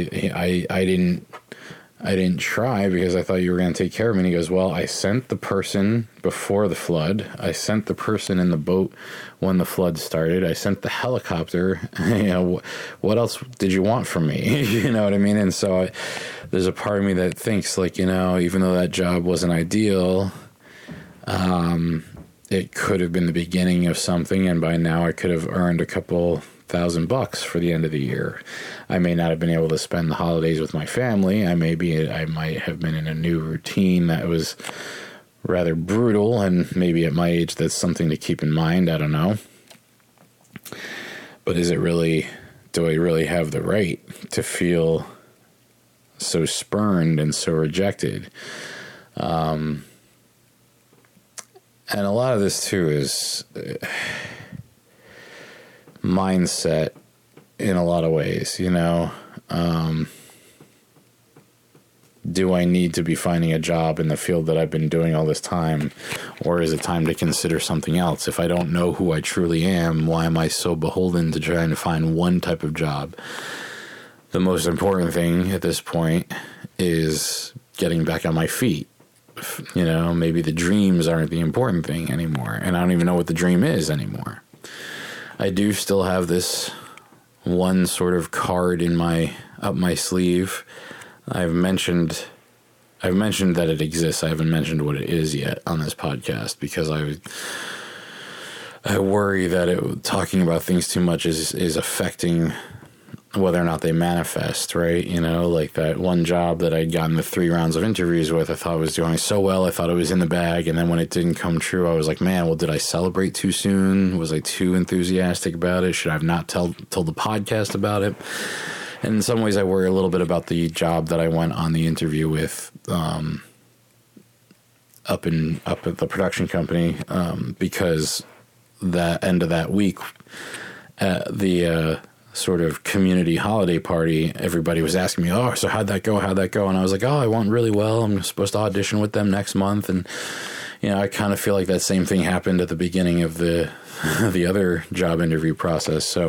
I didn't try because I thought you were going to take care of me. And he goes, well, I sent the person before the flood. I sent the person in the boat when the flood started. I sent the helicopter. What else did you want from me? You know what I mean? And so there's a part of me that thinks even though that job wasn't ideal, it could have been the beginning of something. And by now I could have earned a couple $1,000 for the end of the year. I may not have been able to spend the holidays with my family. I might have been in a new routine that was rather brutal, and maybe at my age that's something to keep in mind. I don't know. But do I really have the right to feel so spurned and so rejected? And a lot of this too is mindset in a lot of ways, do I need to be finding a job in the field that I've been doing all this time, or is it time to consider something else? If I don't know who I truly am, why am I so beholden to trying to find one type of job? The most important thing at this point is getting back on my feet. Maybe the dreams aren't the important thing anymore, and I don't even know what the dream is anymore. I do still have this one sort of card up my sleeve. I've mentioned that it exists. I haven't mentioned what it is yet on this podcast because I worry that talking about things too much is affecting whether or not they manifest, right? Like that one job that I'd gotten the 3 rounds of interviews with, I thought I was doing so well. I thought it was in the bag. And then when it didn't come true, I was like, man, well, did I celebrate too soon? Was I too enthusiastic about it? Should I have not told the podcast about it? And in some ways I worry a little bit about the job that I went on the interview with, up at the production company, because that end of that week at the, sort of community holiday party, everybody was asking me, oh, so how'd that go? And I was like, oh, I went really well. I'm supposed to audition with them next month. And, I kind of feel like that same thing happened at the beginning of the other job interview process. So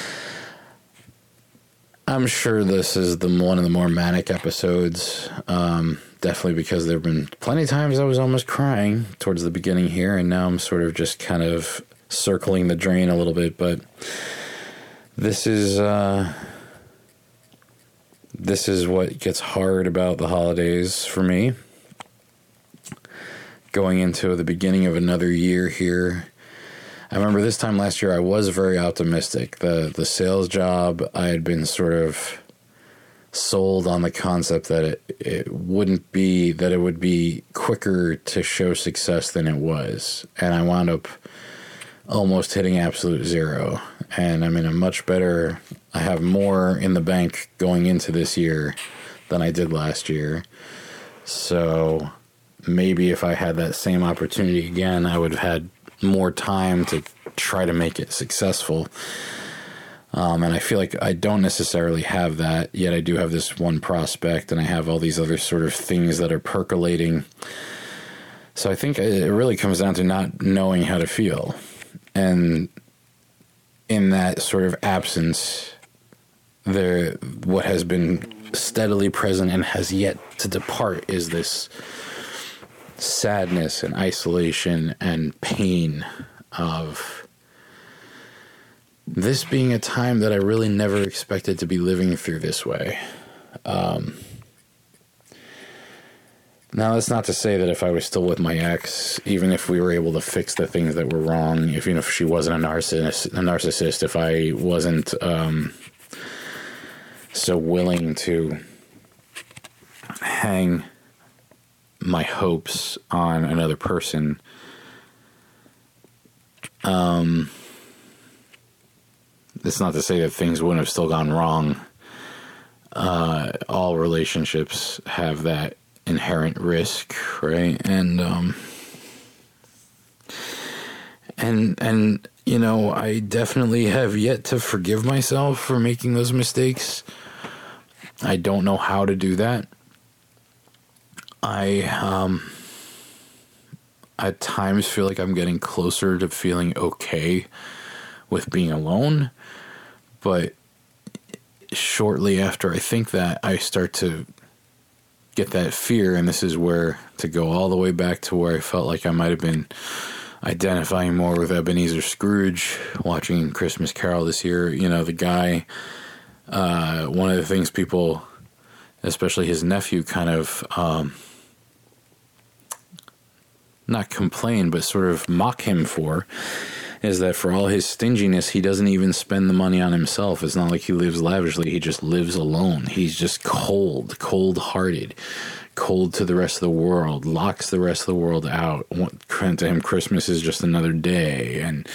I'm sure this is one of the more manic episodes. Definitely because there have been plenty of times I was almost crying towards the beginning here. And now I'm sort of just kind of circling the drain a little bit, but This is what gets hard about the holidays for me. Going into the beginning of another year here. I remember this time last year I was very optimistic. The sales job, I had been sort of sold on the concept that it would be quicker to show success than it was. And I wound up almost hitting absolute zero. And I'm in I have more in the bank going into this year than I did last year. So maybe if I had that same opportunity again, I would have had more time to try to make it successful. And I feel like I don't necessarily have that, yet I do have this one prospect, and I have all these other sort of things that are percolating. So I think it really comes down to not knowing how to feel. And in that sort of absence, what has been steadily present and has yet to depart is this sadness and isolation and pain of this being a time that I really never expected to be living through this way. Now, that's not to say that if I was still with my ex, even if we were able to fix the things that were wrong, even if she wasn't a narcissist, if I wasn't so willing to hang my hopes on another person, it's not to say that things wouldn't have still gone wrong. All relationships have that inherent risk, right? And you know, I definitely have yet to forgive myself for making those mistakes. I don't know how to do that. I at times feel like I'm getting closer to feeling okay with being alone, but shortly after I think that, I start to get that fear, and this is where to go all the way back to where I felt like I might have been identifying more with Ebenezer Scrooge watching Christmas Carol this year. You know, the guy, one of the things people, especially his nephew, kind of not complain, but sort of mock him for, is that for all his stinginess, he doesn't even spend the money on himself. It's not like he lives lavishly. He just lives alone. He's just cold-hearted, cold to the rest of the world, locks the rest of the world out. To him, Christmas is just another day. And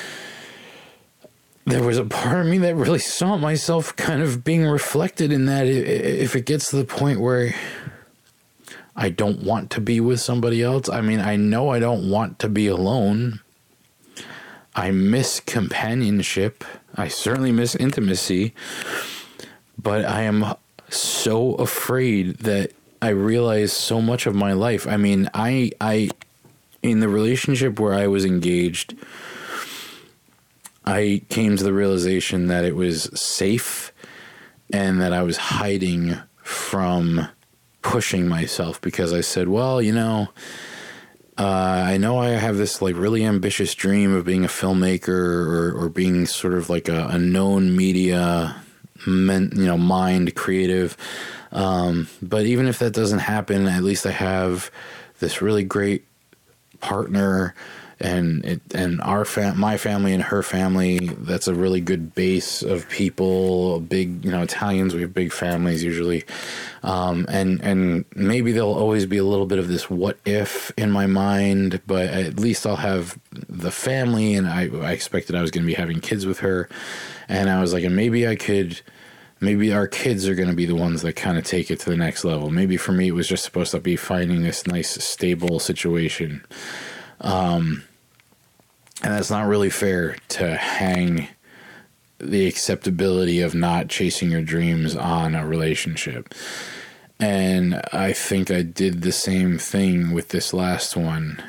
there was a part of me that really saw myself kind of being reflected in that. If it gets to the point where I don't want to be with somebody else, I mean, I know I don't want to be alone. I miss companionship. I certainly miss intimacy. But I am so afraid that I realize so much of my life. I mean, I in the relationship where I was engaged, I came to the realization that it was safe and that I was hiding from pushing myself, because I said, well, you know, I know I have this like really ambitious dream of being a filmmaker or being sort of like a known media mind creative. But even if that doesn't happen, at least I have this really great partner and my family and her family. That's a really good base of people. Big, Italians, we have big families usually. And maybe there'll always be a little bit of this what if in my mind, but at least I'll have the family, and I expected I was going to be having kids with her. And I was like, and maybe our kids are going to be the ones that kind of take it to the next level. Maybe for me, it was just supposed to be finding this nice, stable situation. And that's not really fair to hang the acceptability of not chasing your dreams on a relationship. And I think I did the same thing with this last one,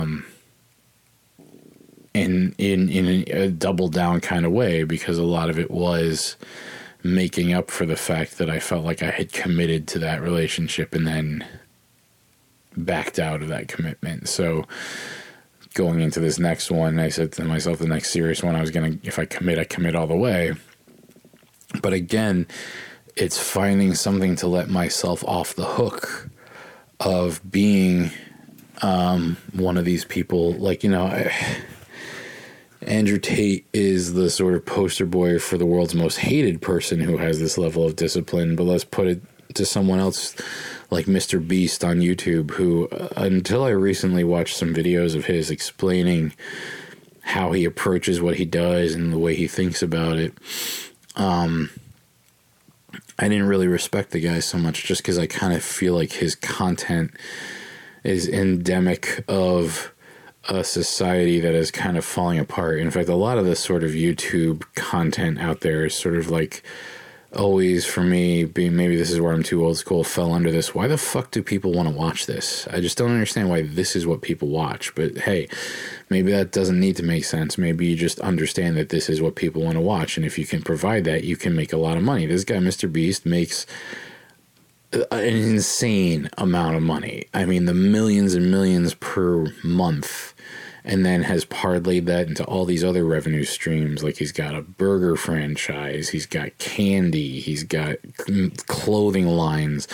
in a double down kind of way, because a lot of it was making up for the fact that I felt like I had committed to that relationship and then backed out of that commitment. So going into this next one, I said to myself, the next serious one, if I commit all the way. But again, it's finding something to let myself off the hook of being one of these people. Like, Andrew Tate is the sort of poster boy for the world's most hated person who has this level of discipline. But let's put it to someone else like Mr. Beast on YouTube, who until I recently watched some videos of his explaining how he approaches what he does and the way he thinks about it, I didn't really respect the guy so much just because I kind of feel like his content is endemic of a society that is kind of falling apart. In fact, a lot of the sort of YouTube content out there is sort of like always, for me, being, maybe this is where I'm too old school, fell under this. Why the fuck do people want to watch this? I just don't understand why this is what people watch. But hey, maybe that doesn't need to make sense. Maybe you just understand that this is what people want to watch. And if you can provide that, you can make a lot of money. This guy, Mr. Beast, makes an insane amount of money. I mean, the millions and millions per month. And then has parlayed that into all these other revenue streams. Like he's got a burger franchise, he's got candy, he's got clothing lines.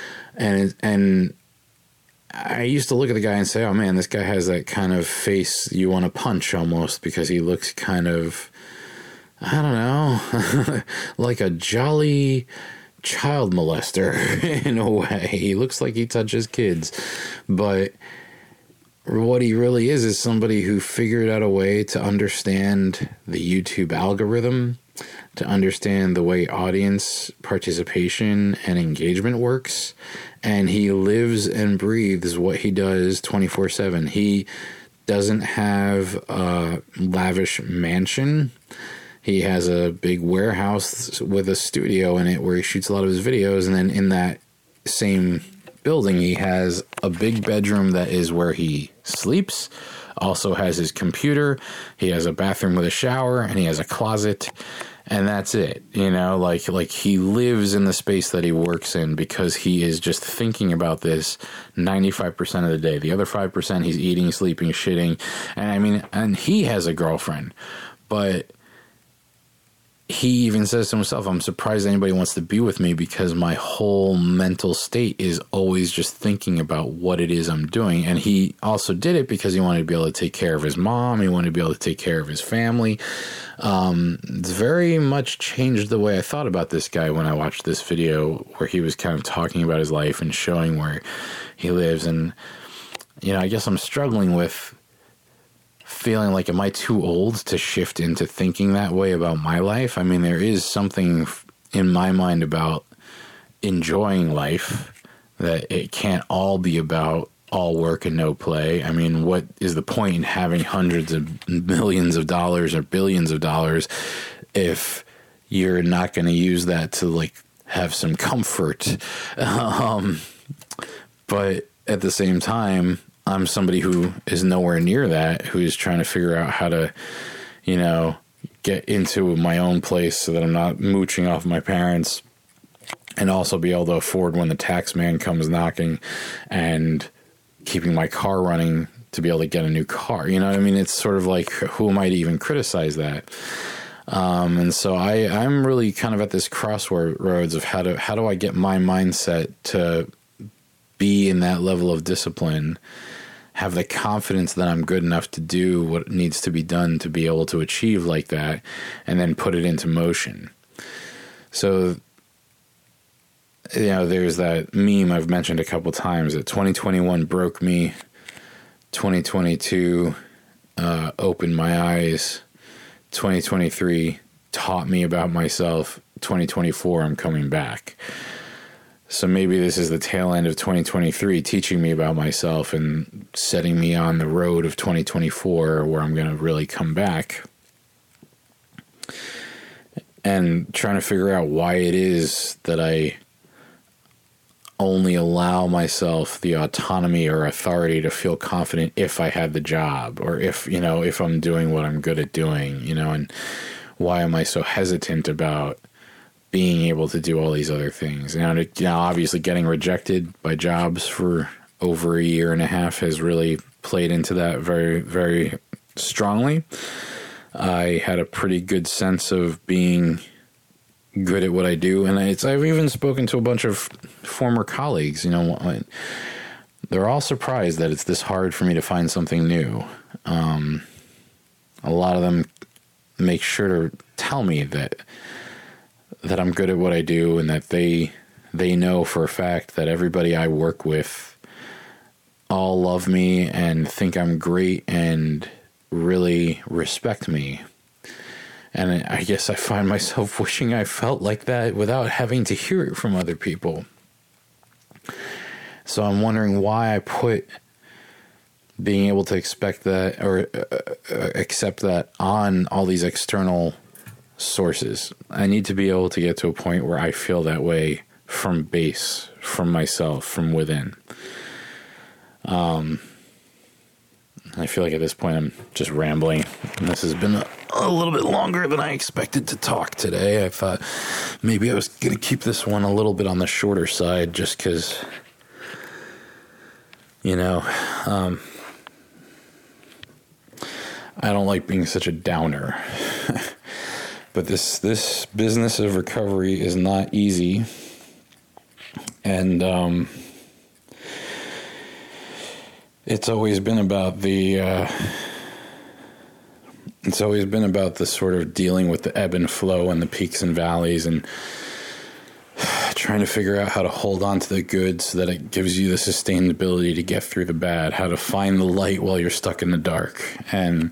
And I used to look at the guy and say, oh man, this guy has that kind of face you want to punch almost, because he looks kind of, I don't know, like a jolly child molester in a way. He looks like he touches kids. But what he really is somebody who figured out a way to understand the YouTube algorithm, to understand the way audience participation and engagement works. And he lives and breathes what he does 24/7. He doesn't have a lavish mansion. He has a big warehouse with a studio in it where he shoots a lot of his videos. And then in that same building, he has a big bedroom that is where he sleeps, also has his computer, he has a bathroom with a shower, and he has a closet, and that's it. You know, like he lives in the space that he works in, because he is just thinking about this 95% of the day. The other 5% he's eating, sleeping, shitting. And I mean, and he has a girlfriend, but he even says to himself, I'm surprised anybody wants to be with me, because my whole mental state is always just thinking about what it is I'm doing. And he also did it because he wanted to be able to take care of his mom. He wanted to be able to take care of his family. It's very much changed the way I thought about this guy when I watched this video where he was kind of talking about his life and showing where he lives. And, you know, I guess I'm struggling with feeling like, am I too old to shift into thinking that way about my life? I mean, there is something in my mind about enjoying life, that it can't all be about all work and no play. I mean, what is the point in having hundreds of millions of dollars or billions of dollars if you're not going to use that to like have some comfort? But at the same time, I'm somebody who is nowhere near that, who is trying to figure out how to, you know, get into my own place so that I'm not mooching off my parents, and also be able to afford when the tax man comes knocking, and keeping my car running to be able to get a new car. You know what I mean? It's sort of like, who am I to even criticize that? And so I'm really kind of at this crossroads of how do I get my mindset to be in that level of discipline, have the confidence that I'm good enough to do what needs to be done to be able to achieve like that, and then put it into motion. So, you know, there's that meme I've mentioned a couple times that 2021 broke me, 2022 opened my eyes, 2023 taught me about myself, 2024 I'm coming back. So maybe this is the tail end of 2023 teaching me about myself and setting me on the road of 2024 where I'm going to really come back, and trying to figure out why it is that I only allow myself the autonomy or authority to feel confident if I had the job, or if, you know, if I'm doing what I'm good at doing, you know, and why am I so hesitant about being able to do all these other things? Now, obviously getting rejected by jobs for over a year and a half has really played into that very, very strongly. I had a pretty good sense of being good at what I do. And I've even spoken to a bunch of former colleagues, you know, they're all surprised that it's this hard for me to find something new. A lot of them make sure to tell me that I'm good at what I do, and that they know for a fact that everybody I work with all love me and think I'm great and really respect me. And I guess I find myself wishing I felt like that without having to hear it from other people. So I'm wondering why I put being able to expect that or accept that on all these external sources. I need to be able to get to a point where I feel that way from base, from myself, from within. I feel like at this point I'm just rambling. And this has been a little bit longer than I expected to talk today. I thought maybe I was going to keep this one a little bit on the shorter side just because, I don't like being such a downer. But this business of recovery is not easy. And it's always been about the sort of dealing with the ebb and flow and the peaks and valleys and trying to figure out how to hold on to the good so that it gives you the sustainability to get through the bad, how to find the light while you're stuck in the dark. And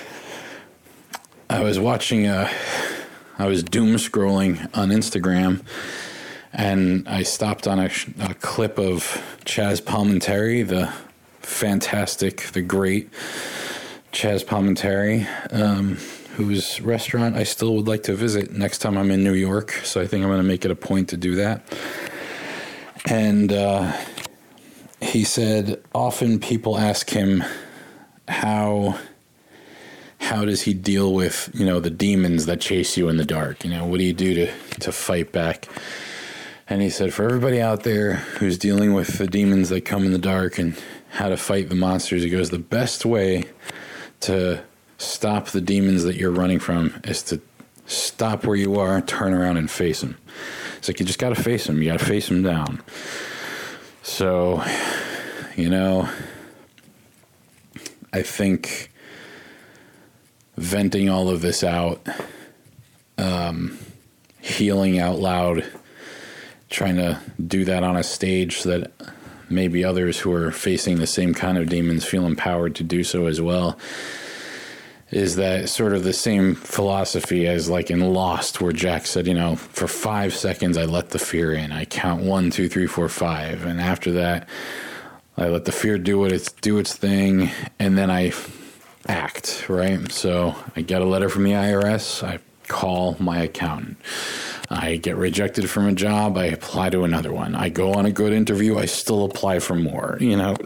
I was watching I was doom scrolling on Instagram, and I stopped on a clip of Chaz Palminteri, the great Chaz Palminteri, whose restaurant I still would like to visit next time I'm in New York. So I think I'm going to make it a point to do that. And he said often people ask him how does he deal with, the demons that chase you in the dark? What do you do to fight back? And he said, for everybody out there who's dealing with the demons that come in the dark and how to fight the monsters, he goes, the best way to stop the demons that you're running from is to stop where you are, turn around and face them. It's like, you just got to face them. You got to face them down. So, I think venting all of this out, healing out loud, trying to do that on a stage so that maybe others who are facing the same kind of demons feel empowered to do so as well, is that sort of the same philosophy as like in Lost, where Jack said, for 5 seconds I let the fear in. I count 1, 2, 3, 4, 5. And after that, I let the fear do its thing, and then I act, right? So I get a letter from the IRS, I call my accountant. I get rejected from a job, I apply to another one. I go on a good interview, I still apply for more,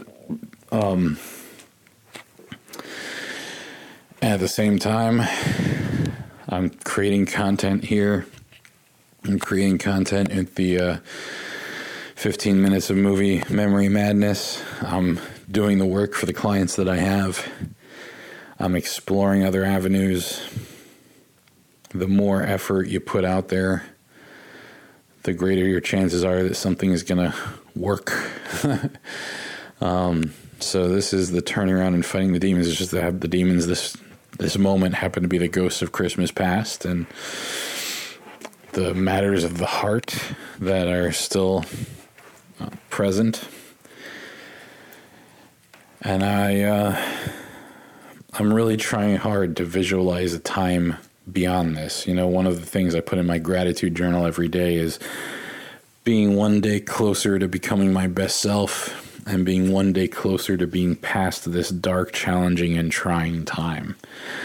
At the same time, I'm creating content here. I'm creating content at the 15 minutes of movie Memory Madness. I'm doing the work for the clients that I have. I'm exploring other avenues. The more effort you put out there, the greater your chances are that something is going to work. So this is the turning around and fighting the demons. It's just that the demons this moment happen to be the ghosts of Christmas past and the matters of the heart that are still present. And I'm really trying hard to visualize a time beyond this. One of the things I put in my gratitude journal every day is being one day closer to becoming my best self and being one day closer to being past this dark, challenging, and trying time.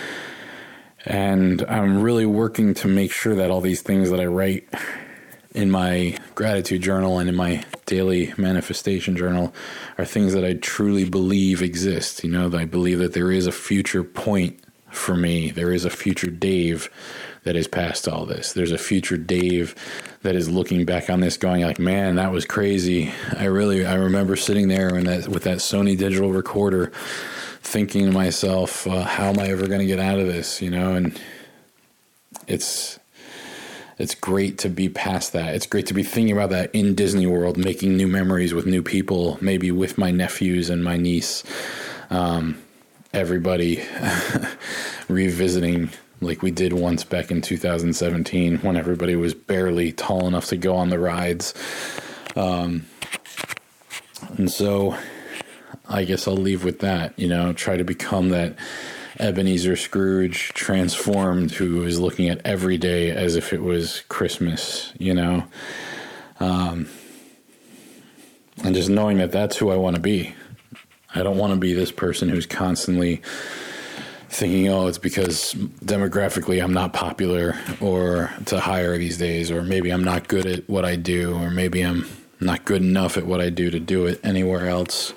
And I'm really working to make sure that all these things that I write in my gratitude journal and in my daily manifestation journal are things that I truly believe exist. That I believe that there is a future point for me. There is a future Dave that is past all this. There's a future Dave that is looking back on this going like, man, that was crazy. I remember sitting there with that Sony digital recorder thinking to myself, how am I ever going to get out of this? And it's great to be past that. It's great to be thinking about that in Disney World, making new memories with new people, maybe with my nephews and my niece. Everybody revisiting like we did once back in 2017 when everybody was barely tall enough to go on the rides. And so I guess I'll leave with that, try to become that Ebenezer Scrooge transformed, who is looking at every day as if it was Christmas, and just knowing that that's who I want to be. I don't want to be this person who's constantly thinking, oh, it's because demographically I'm not popular or to hire these days, or maybe I'm not good at what I do, or maybe I'm not good enough at what I do to do it anywhere else.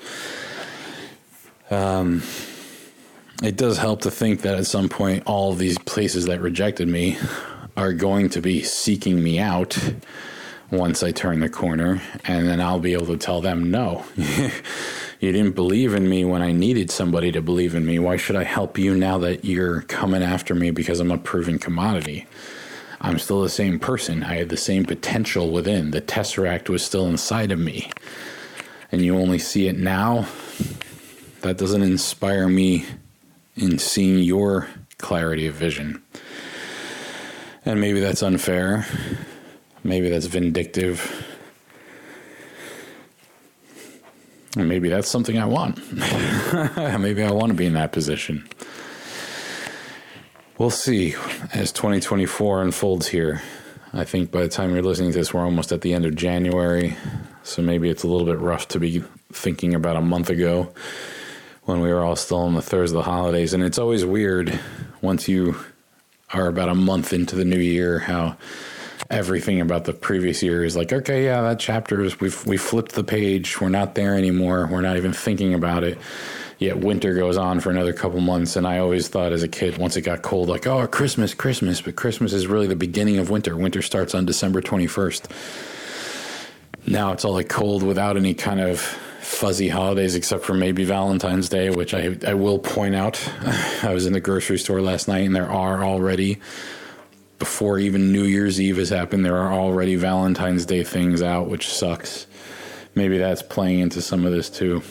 It does help to think that at some point all of these places that rejected me are going to be seeking me out once I turn the corner, and then I'll be able to tell them, no, you didn't believe in me when I needed somebody to believe in me. Why should I help you now that you're coming after me because I'm a proven commodity? I'm still the same person. I had the same potential within. The Tesseract was still inside of me. And you only see it now? That doesn't inspire me in seeing your clarity of vision. And maybe that's unfair. Maybe that's vindictive. And maybe that's something I want. Maybe I want to be in that position. We'll see as 2024 unfolds here. I think by the time you're listening to this, we're almost at the end of January. So maybe it's a little bit rough to be thinking about a month ago when we were all still in the throes of the holidays. And it's always weird once you are about a month into the new year, how everything about the previous year is like, okay, yeah, that chapter is, we flipped the page. We're not there anymore. We're not even thinking about it. Yet winter goes on for another couple months. And I always thought as a kid, once it got cold, like, oh, Christmas. But Christmas is really the beginning of winter. Winter starts on December 21st. Now it's all like cold without any kind of fuzzy holidays, except for maybe Valentine's Day, which I will point out. I was in the grocery store last night, and there are already, before even New Year's Eve has happened, there are already Valentine's Day things out, which sucks. Maybe that's playing into some of this too.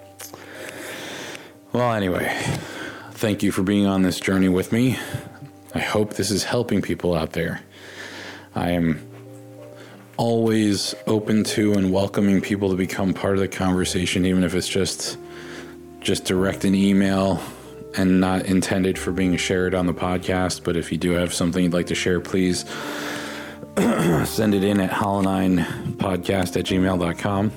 Well, anyway, thank you for being on this journey with me. I hope this is helping people out there. I am always open to and welcoming people to become part of the conversation, even if it's just direct an email and not intended for being shared on the podcast. But if you do have something you'd like to share, please send it in at hollow9podcast@gmail.com.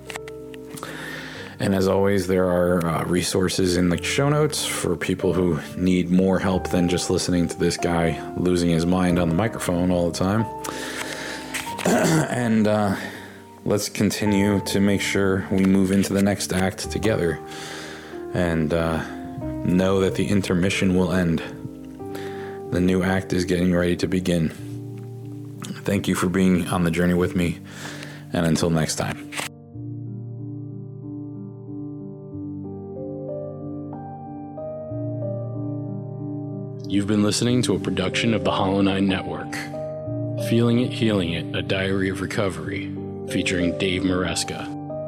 And as always, there are resources in the show notes for people who need more help than just listening to this guy losing his mind on the microphone all the time. And let's continue to make sure we move into the next act together, and know that the intermission will end. The new act is getting ready to begin. Thank you for being on the journey with me, and until next time. You've been listening to a production of the Hollow 9 Network. Feeling It, Healing It, A Diary of Recovery, featuring Dave Maresca.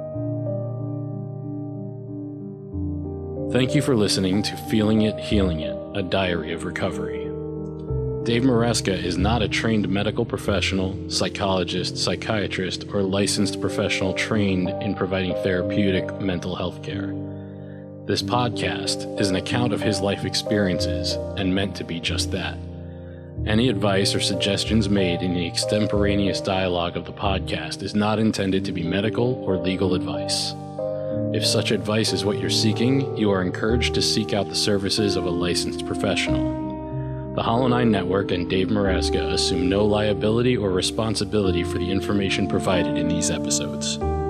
Thank you for listening to Feeling It, Healing It, A Diary of Recovery. Dave Maresca is not a trained medical professional, psychologist, psychiatrist, or licensed professional trained in providing therapeutic mental health care. This podcast is an account of his life experiences and meant to be just that. Any advice or suggestions made in the extemporaneous dialogue of the podcast is not intended to be medical or legal advice. If such advice is what you're seeking, you are encouraged to seek out the services of a licensed professional. The Hollow 9 Network and Dave Maresca assume no liability or responsibility for the information provided in these episodes.